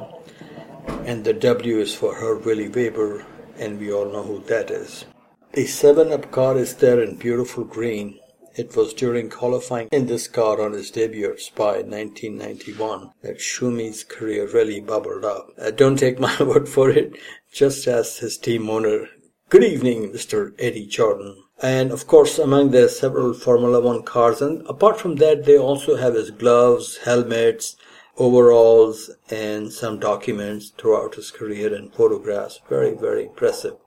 And the W is for Herr Willy Weber, and we all know who that is. The 7-Up car is there in beautiful green. It was during qualifying in this car on his debut at Spa in 1991 that Schumi's career really bubbled up. Don't take my word for it. Just ask his team owner, good evening, Mr. Eddie Jordan. And of course, among the several Formula One cars, and apart from that, they also have his gloves, helmets, overalls, and some documents throughout his career and photographs. Very, very impressive.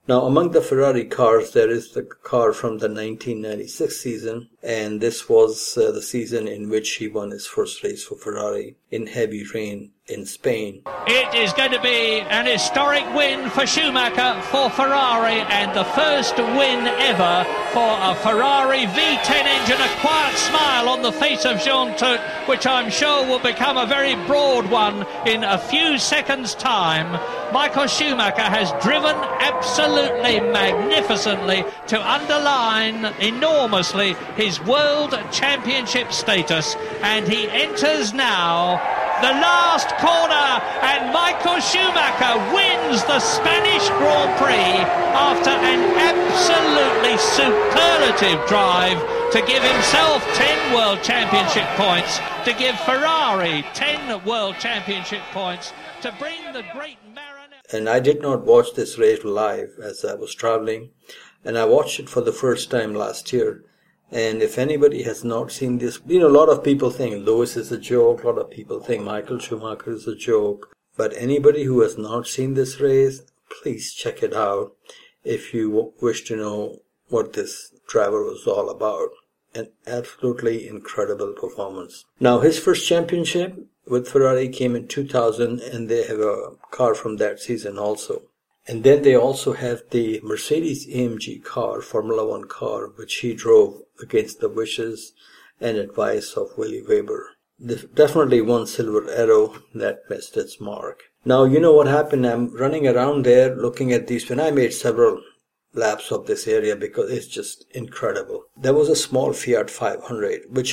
Now, among the Ferrari cars, there is the car from the 1996 season, and this was the season in which he won his first race for Ferrari in heavy rain in Spain. It is going to be an historic win for Schumacher, for Ferrari, and the first win ever for a Ferrari V10 engine. A quiet smile on the face of Jean Todt, which I'm sure will become a very broad one in a few seconds' time. Michael Schumacher has driven absolutely magnificently to underline enormously his World Championship status, and he enters now the last corner, and Michael Schumacher wins the Spanish Grand Prix after an absolutely superlative drive to give himself 10 World Championship points, to give Ferrari 10 World Championship points, to bring the great Maranello. And I did not watch this race live as I was traveling, and I watched it for the first time last year. And if anybody has not seen this, a lot of people think Lewis is a joke, a lot of people think Michael Schumacher is a joke. But anybody who has not seen this race, please check it out if you wish to know what this driver was all about. An absolutely incredible performance. Now, his first championship with Ferrari came in 2000, and they have a car from that season also. And then they also have the Mercedes-AMG car, Formula One car, which he drove against the wishes and advice of Willy Weber. Definitely one silver arrow that missed its mark. Now, you know what happened? I'm running around there looking at these, and I made several laps of this area because it's just incredible. There was a small Fiat 500, which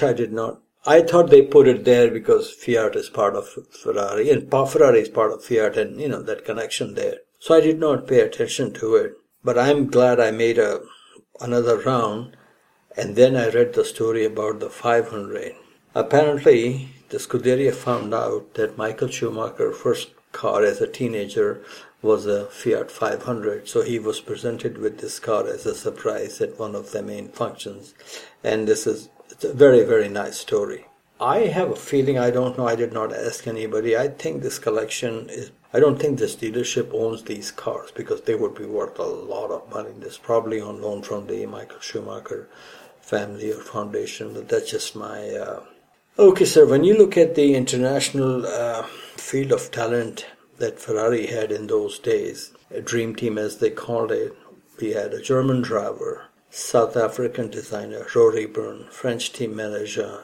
I thought they put it there because Fiat is part of Ferrari, and Ferrari is part of Fiat, and that connection there. So I did not pay attention to it, but I'm glad I made another round, and then I read the story about the 500. Apparently, the Scuderia found out that Michael Schumacher's first car as a teenager was a Fiat 500, so he was presented with this car as a surprise at one of the main functions, and it's a very, very nice story. I have a feeling, I don't know, I did not ask anybody, I think this collection is, I don't think this dealership owns these cars because they would be worth a lot of money. This probably on loan from the Michael Schumacher family or foundation, but that's just my... Okay, sir, when you look at the international field of talent that Ferrari had in those days, a dream team as they called it, we had a German driver, South African designer Rory Byrne, French team manager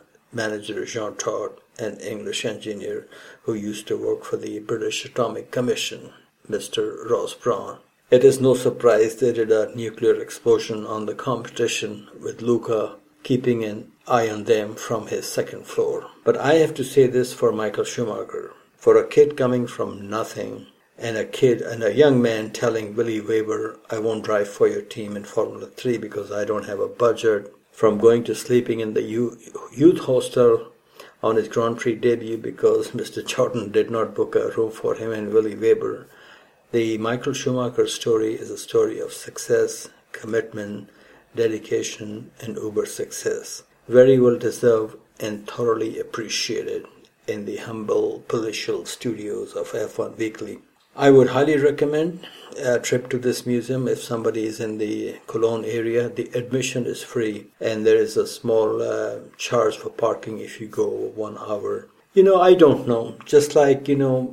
Jean Todt, and English engineer who used to work for the British Atomic Commission, Mr. Ross Brawn. It is no surprise they did a nuclear explosion on the competition, with Luca keeping an eye on them from his second floor. But I have to say this for Michael Schumacher. For a kid coming from nothing, and a young man telling Willy Weber, I won't drive for your team in Formula 3 because I don't have a budget, from going to sleeping in the youth hostel on his Grand Prix debut because Mr. Jordan did not book a room for him and Willy Weber. The Michael Schumacher story is a story of success, commitment, dedication, and uber success. Very well deserved and thoroughly appreciated in the humble palatial studios of F1 Weekly. I would highly recommend a trip to this museum if somebody is in the Cologne area. The admission is free, and there is a small charge for parking if you go 1 hour. I don't know. Just like,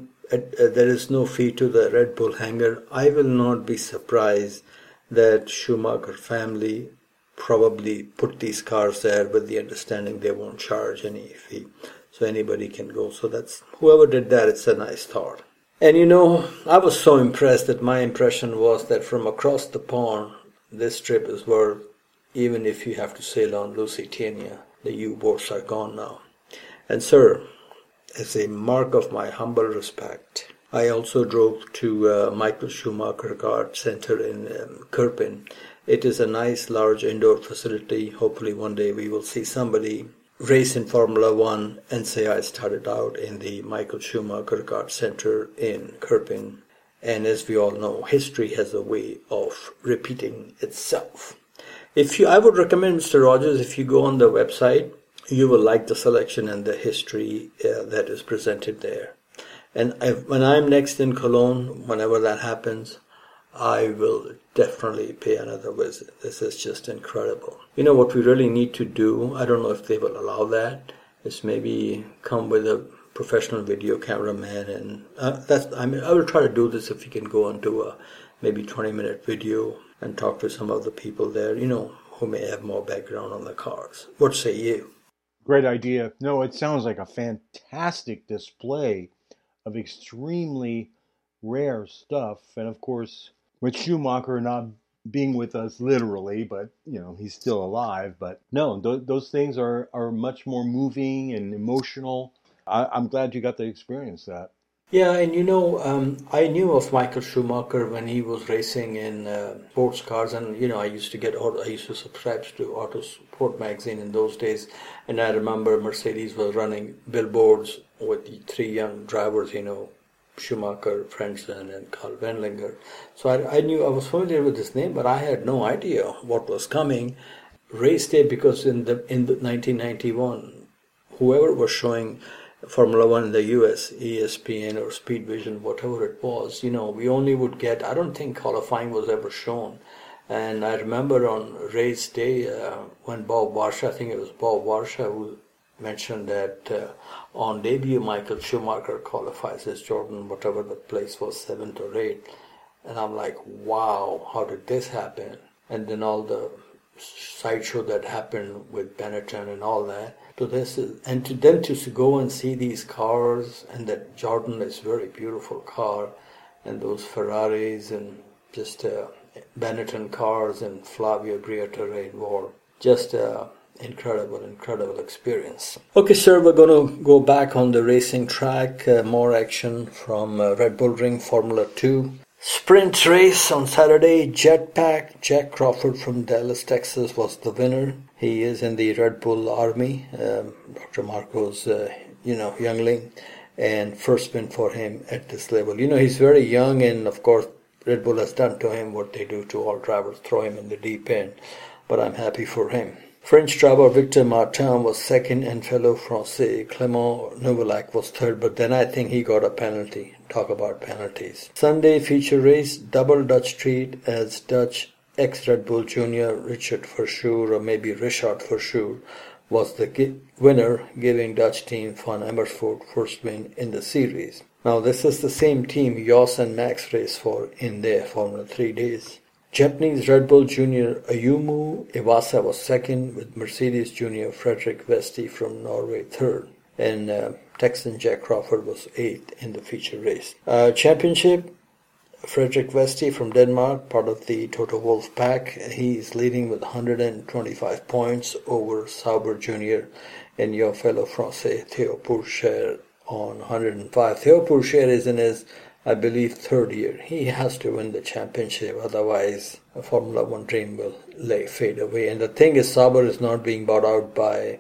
there is no fee to the Red Bull hangar, I will not be surprised that Schumacher family probably put these cars there with the understanding they won't charge any fee. So anybody can go. So that's, whoever did that, it's a nice thought. And I was so impressed that my impression was that from across the pond, this trip is worth, even if you have to sail on Lusitania. The U-boats are gone now. And sir, as a mark of my humble respect, I also drove to Michael Schumacher Kart Center in Kirpin. It is a nice large indoor facility. Hopefully one day we will see somebody race in Formula One and say I started out in the Michael Schumacher Kart Center in Kirpin. And as we all know, history has a way of repeating itself. I would recommend, Mr. Rogers, if you go on the website, you will like the selection and the history that is presented there. And when I'm next in Cologne, whenever that happens, I will definitely pay another visit. This is just incredible. You know what we really need to do? I don't know if they will allow that. Is maybe come with a professional video cameraman, and I will try to do this if we can go into a maybe 20-minute video and talk to some of the people there, who may have more background on the cars. What say you? Great idea. No, it sounds like a fantastic display of extremely rare stuff. And of course, with Schumacher not being with us literally, but he's still alive. But no, those things are much more moving and emotional. I'm glad you got to experience that. Yeah, and I knew of Michael Schumacher when he was racing in sports cars, and I used to subscribe to Autosport magazine in those days, and I remember Mercedes was running billboards with the three young drivers, Schumacher, Frentzen, and Karl Wendlinger. So I was familiar with his name, but I had no idea what was coming. Race day, because in the 1991, whoever was showing Formula One in the US, ESPN or Speed Vision, whatever it was, we only would get, I don't think qualifying was ever shown. And I remember on race day when Bob Varsha, I think it was Bob Varsha who mentioned that on debut Michael Schumacher qualifies as Jordan, whatever the place was, 7th or 8th. And I'm like, wow, how did this happen? And then all the sideshow that happened with Benetton and all that. So to go and see these cars, and that Jordan is a very beautiful car, and those Ferraris and just Benetton cars and Flavio Briatore involved. Just incredible experience. Okay, sir, we're going to go back on the racing track. More action from Red Bull Ring Formula 2. Sprint race on Saturday. Jetpack Jack Crawford from Dallas, Texas was the winner. He is in the Red Bull Army, Dr. Marco's, youngling, and first win for him at this level. He's very young, and of course, Red Bull has done to him what they do to all drivers, throw him in the deep end. But I'm happy for him. French driver Victor Martin was second, and fellow Francais Clément Nouvelac was third, but then I think he got a penalty. Talk about penalties. Sunday feature race, double Dutch treat as Dutch ex-Red Bull Junior Richard Verschoor, or maybe Richard Verschoor, was the winner, giving Dutch team Van Amersfoort first win in the series. Now this is the same team Jos and Max race for in their Formula 3 days. Japanese Red Bull Junior Ayumu Iwasa was second, with Mercedes Junior Frederick Vesti from Norway third, and Texan Jack Crawford was eighth in the feature race. Championship, Frederick Vesti from Denmark, part of the Toto Wolff pack. He is leading with 125 points over Sauber Junior and your fellow Francais Theo Pourchaire on 105. Theo Pourchaire is in his, I believe, third year. He has to win the championship, otherwise a Formula One dream will fade away. And the thing is, Sauber is not being bought out by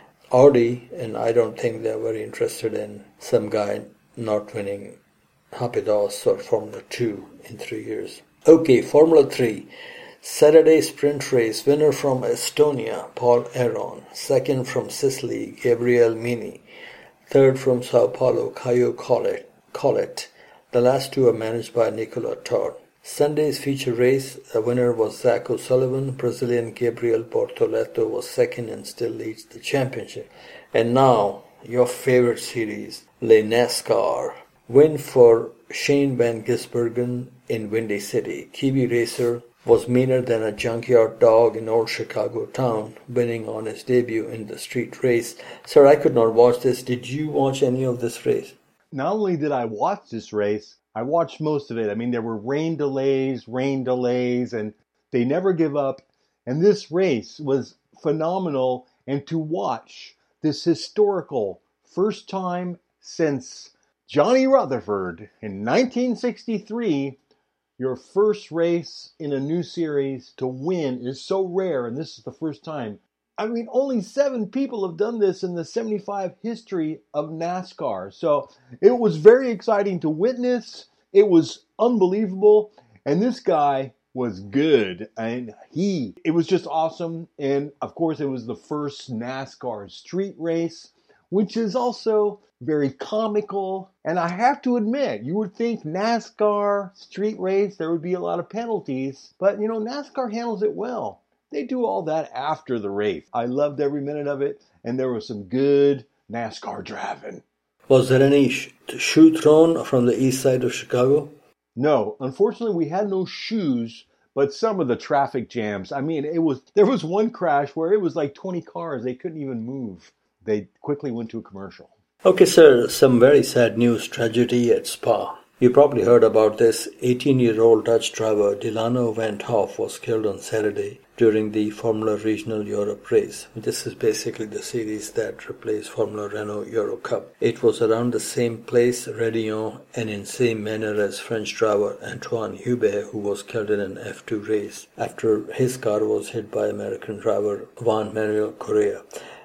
Audi, and I don't think they're very interested in some guy not winning Rapidos or Formula 2 in 3 years. Okay, Formula 3. Saturday sprint race, winner from Estonia, Paul Aron. Second from Sicily, Gabriel Mini. Third from Sao Paulo, Caio Collet. The last two are managed by Nicola Todd. Sunday's feature race, the winner was Zach O'Sullivan. Brazilian Gabriel Bortoleto was second and still leads the championship. And now, your favorite series, Le NASCAR. Win for Shane Van Gisbergen in Windy City. Kiwi racer was meaner than a junkyard dog in old Chicago town, winning on his debut in the street race. Sir, I could not watch this. Did you watch any of this race? Not only did I watch this race, I watched most of it. I mean, there were rain delays, and they never give up. And this race was phenomenal. And to watch this historical first time since Johnny Rutherford in 1963, your first race in a new series to win is so rare, and this is the first time. I mean, only 7 people have done this in the 75 history of NASCAR. So it was very exciting to witness. It was unbelievable. And this guy was good. And it was just awesome. And of course, it was the first NASCAR street race, which is also very comical. And I have to admit, you would think NASCAR street race, there would be a lot of penalties, but NASCAR handles it well. They do all that after the race. I loved every minute of it, and there was some good NASCAR driving. Was there any shoe thrown from the east side of Chicago? No, unfortunately, we had no shoes, but some of the traffic jams. I mean, there was one crash where it was like 20 cars. They couldn't even move. They quickly went to a commercial. Okay, sir, some very sad news, tragedy at Spa. You probably heard about this. 18-year-old Dutch driver Delano Van Hoff was killed on Saturday during the Formula Regional Europe race. This is basically the series that replaced Formula Renault Euro Cup. It was around the same place, Rédillon, and in same manner as French driver Antoine Hubert, who was killed in an F2 race after his car was hit by American driver Juan Manuel Correa.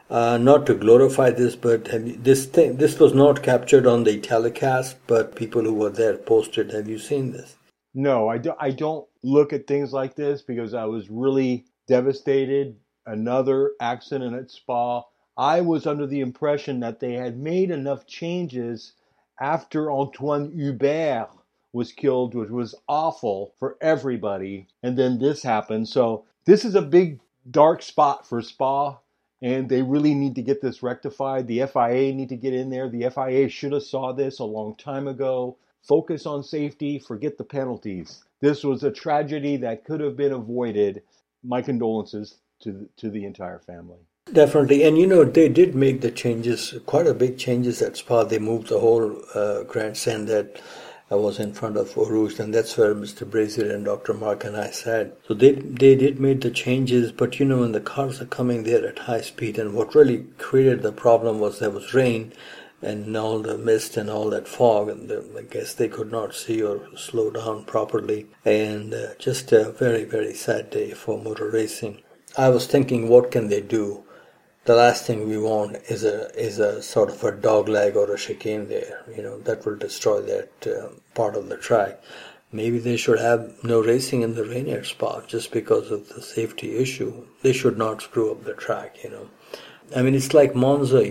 Not to glorify this, but this was not captured on the telecast, but people who were there posted. Have you seen this? No, I don't look at things like this because I was really devastated. Another accident at Spa. I was under the impression that they had made enough changes after Antoine Hubert was killed, which was awful for everybody. And then this happened. So this is a big dark spot for Spa. And they really need to get this rectified. The FIA need to get in there. The FIA should have saw this a long time ago. Focus on safety. Forget the penalties. This was a tragedy that could have been avoided. My condolences to the entire family. Definitely. And they did make the changes, quite a big changes at Spa. They moved the whole grandstand that was in front of Eau Rouge, and that's where Mr. Brazier and Dr. Mark and I sat. So they did make the changes, but when the cars are coming there at high speed, and what really created the problem was there was rain and all the mist and all that fog, and I guess they could not see or slow down properly, and just a very, very sad day for motor racing. I was thinking, what can they do? The last thing we want is a sort of a dog leg or a chicane there. That will destroy that part of the track. Maybe they should have no racing in the Rainier spot just because of the safety issue. They should not screw up the track, I mean, it's like Monza,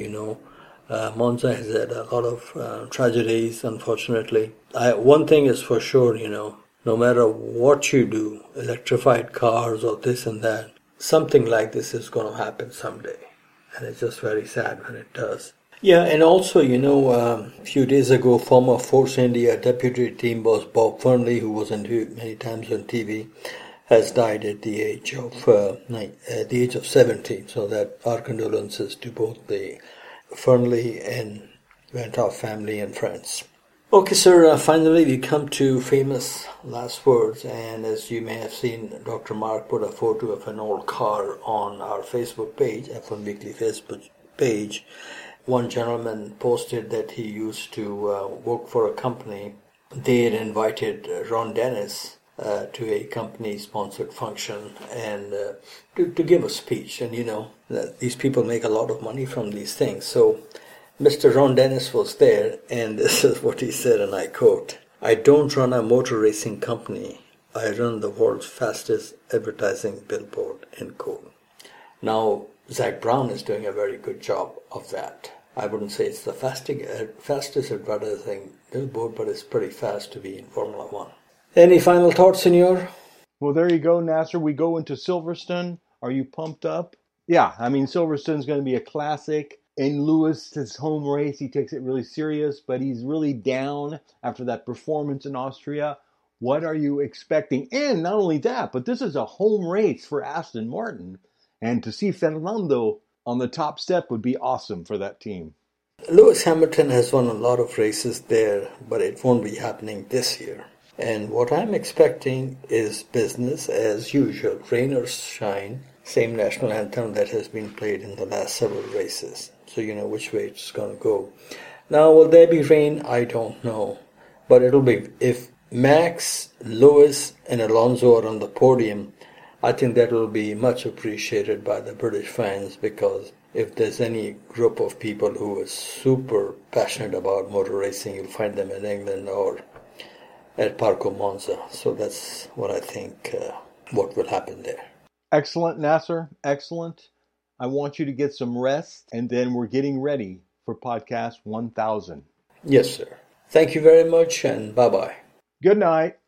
Monza has had a lot of tragedies, unfortunately. One thing is for sure, no matter what you do, electrified cars or this and that, something like this is going to happen someday. And it's just very sad when it does. Yeah, and also, a few days ago, former Force India deputy team boss Bob Fernley, who was interviewed many times on TV, has died at the age of 70. So that our condolences to both the Fernley and Van Hoff family and friends. Okay, sir, finally we come to famous last words, and as you may have seen, Dr. Mark put a photo of an old car on our Facebook page, F1 Weekly Facebook page. One gentleman posted that he used to work for a company. They had invited Ron Dennis to a company-sponsored function and to give a speech, and these people make a lot of money from these things, so Mr. Ron Dennis was there, and this is what he said, and I quote, "I don't run a motor racing company. I run the world's fastest advertising billboard," end quote. Now, Zach Brown is doing a very good job of that. I wouldn't say it's the fastest advertising billboard, but it's pretty fast to be in Formula One. Any final thoughts, Senor? Well, there you go, Nasser. We go into Silverstone. Are you pumped up? Yeah, I mean, Silverstone's going to be a classic. In Lewis, his home race, he takes it really serious, but he's really down after that performance in Austria. What are you expecting? And not only that, but this is a home race for Aston Martin. And to see Fernando on the top step would be awesome for that team. Lewis Hamilton has won a lot of races there, but it won't be happening this year. And what I'm expecting is business as usual. Rain or shine, same national anthem that has been played in the last several races. So you know which way it's going to go. Now, will there be rain? I don't know. But it'll be, if Max, Lewis, and Alonso are on the podium, I think that will be much appreciated by the British fans, because if there's any group of people who is super passionate about motor racing, you'll find them in England or at Parco Monza. So that's what I think what will happen there. Excellent, Nasser. Excellent. I want you to get some rest, and then we're getting ready for podcast 1000. Yes, sir. Thank you very much, and bye-bye. Good night.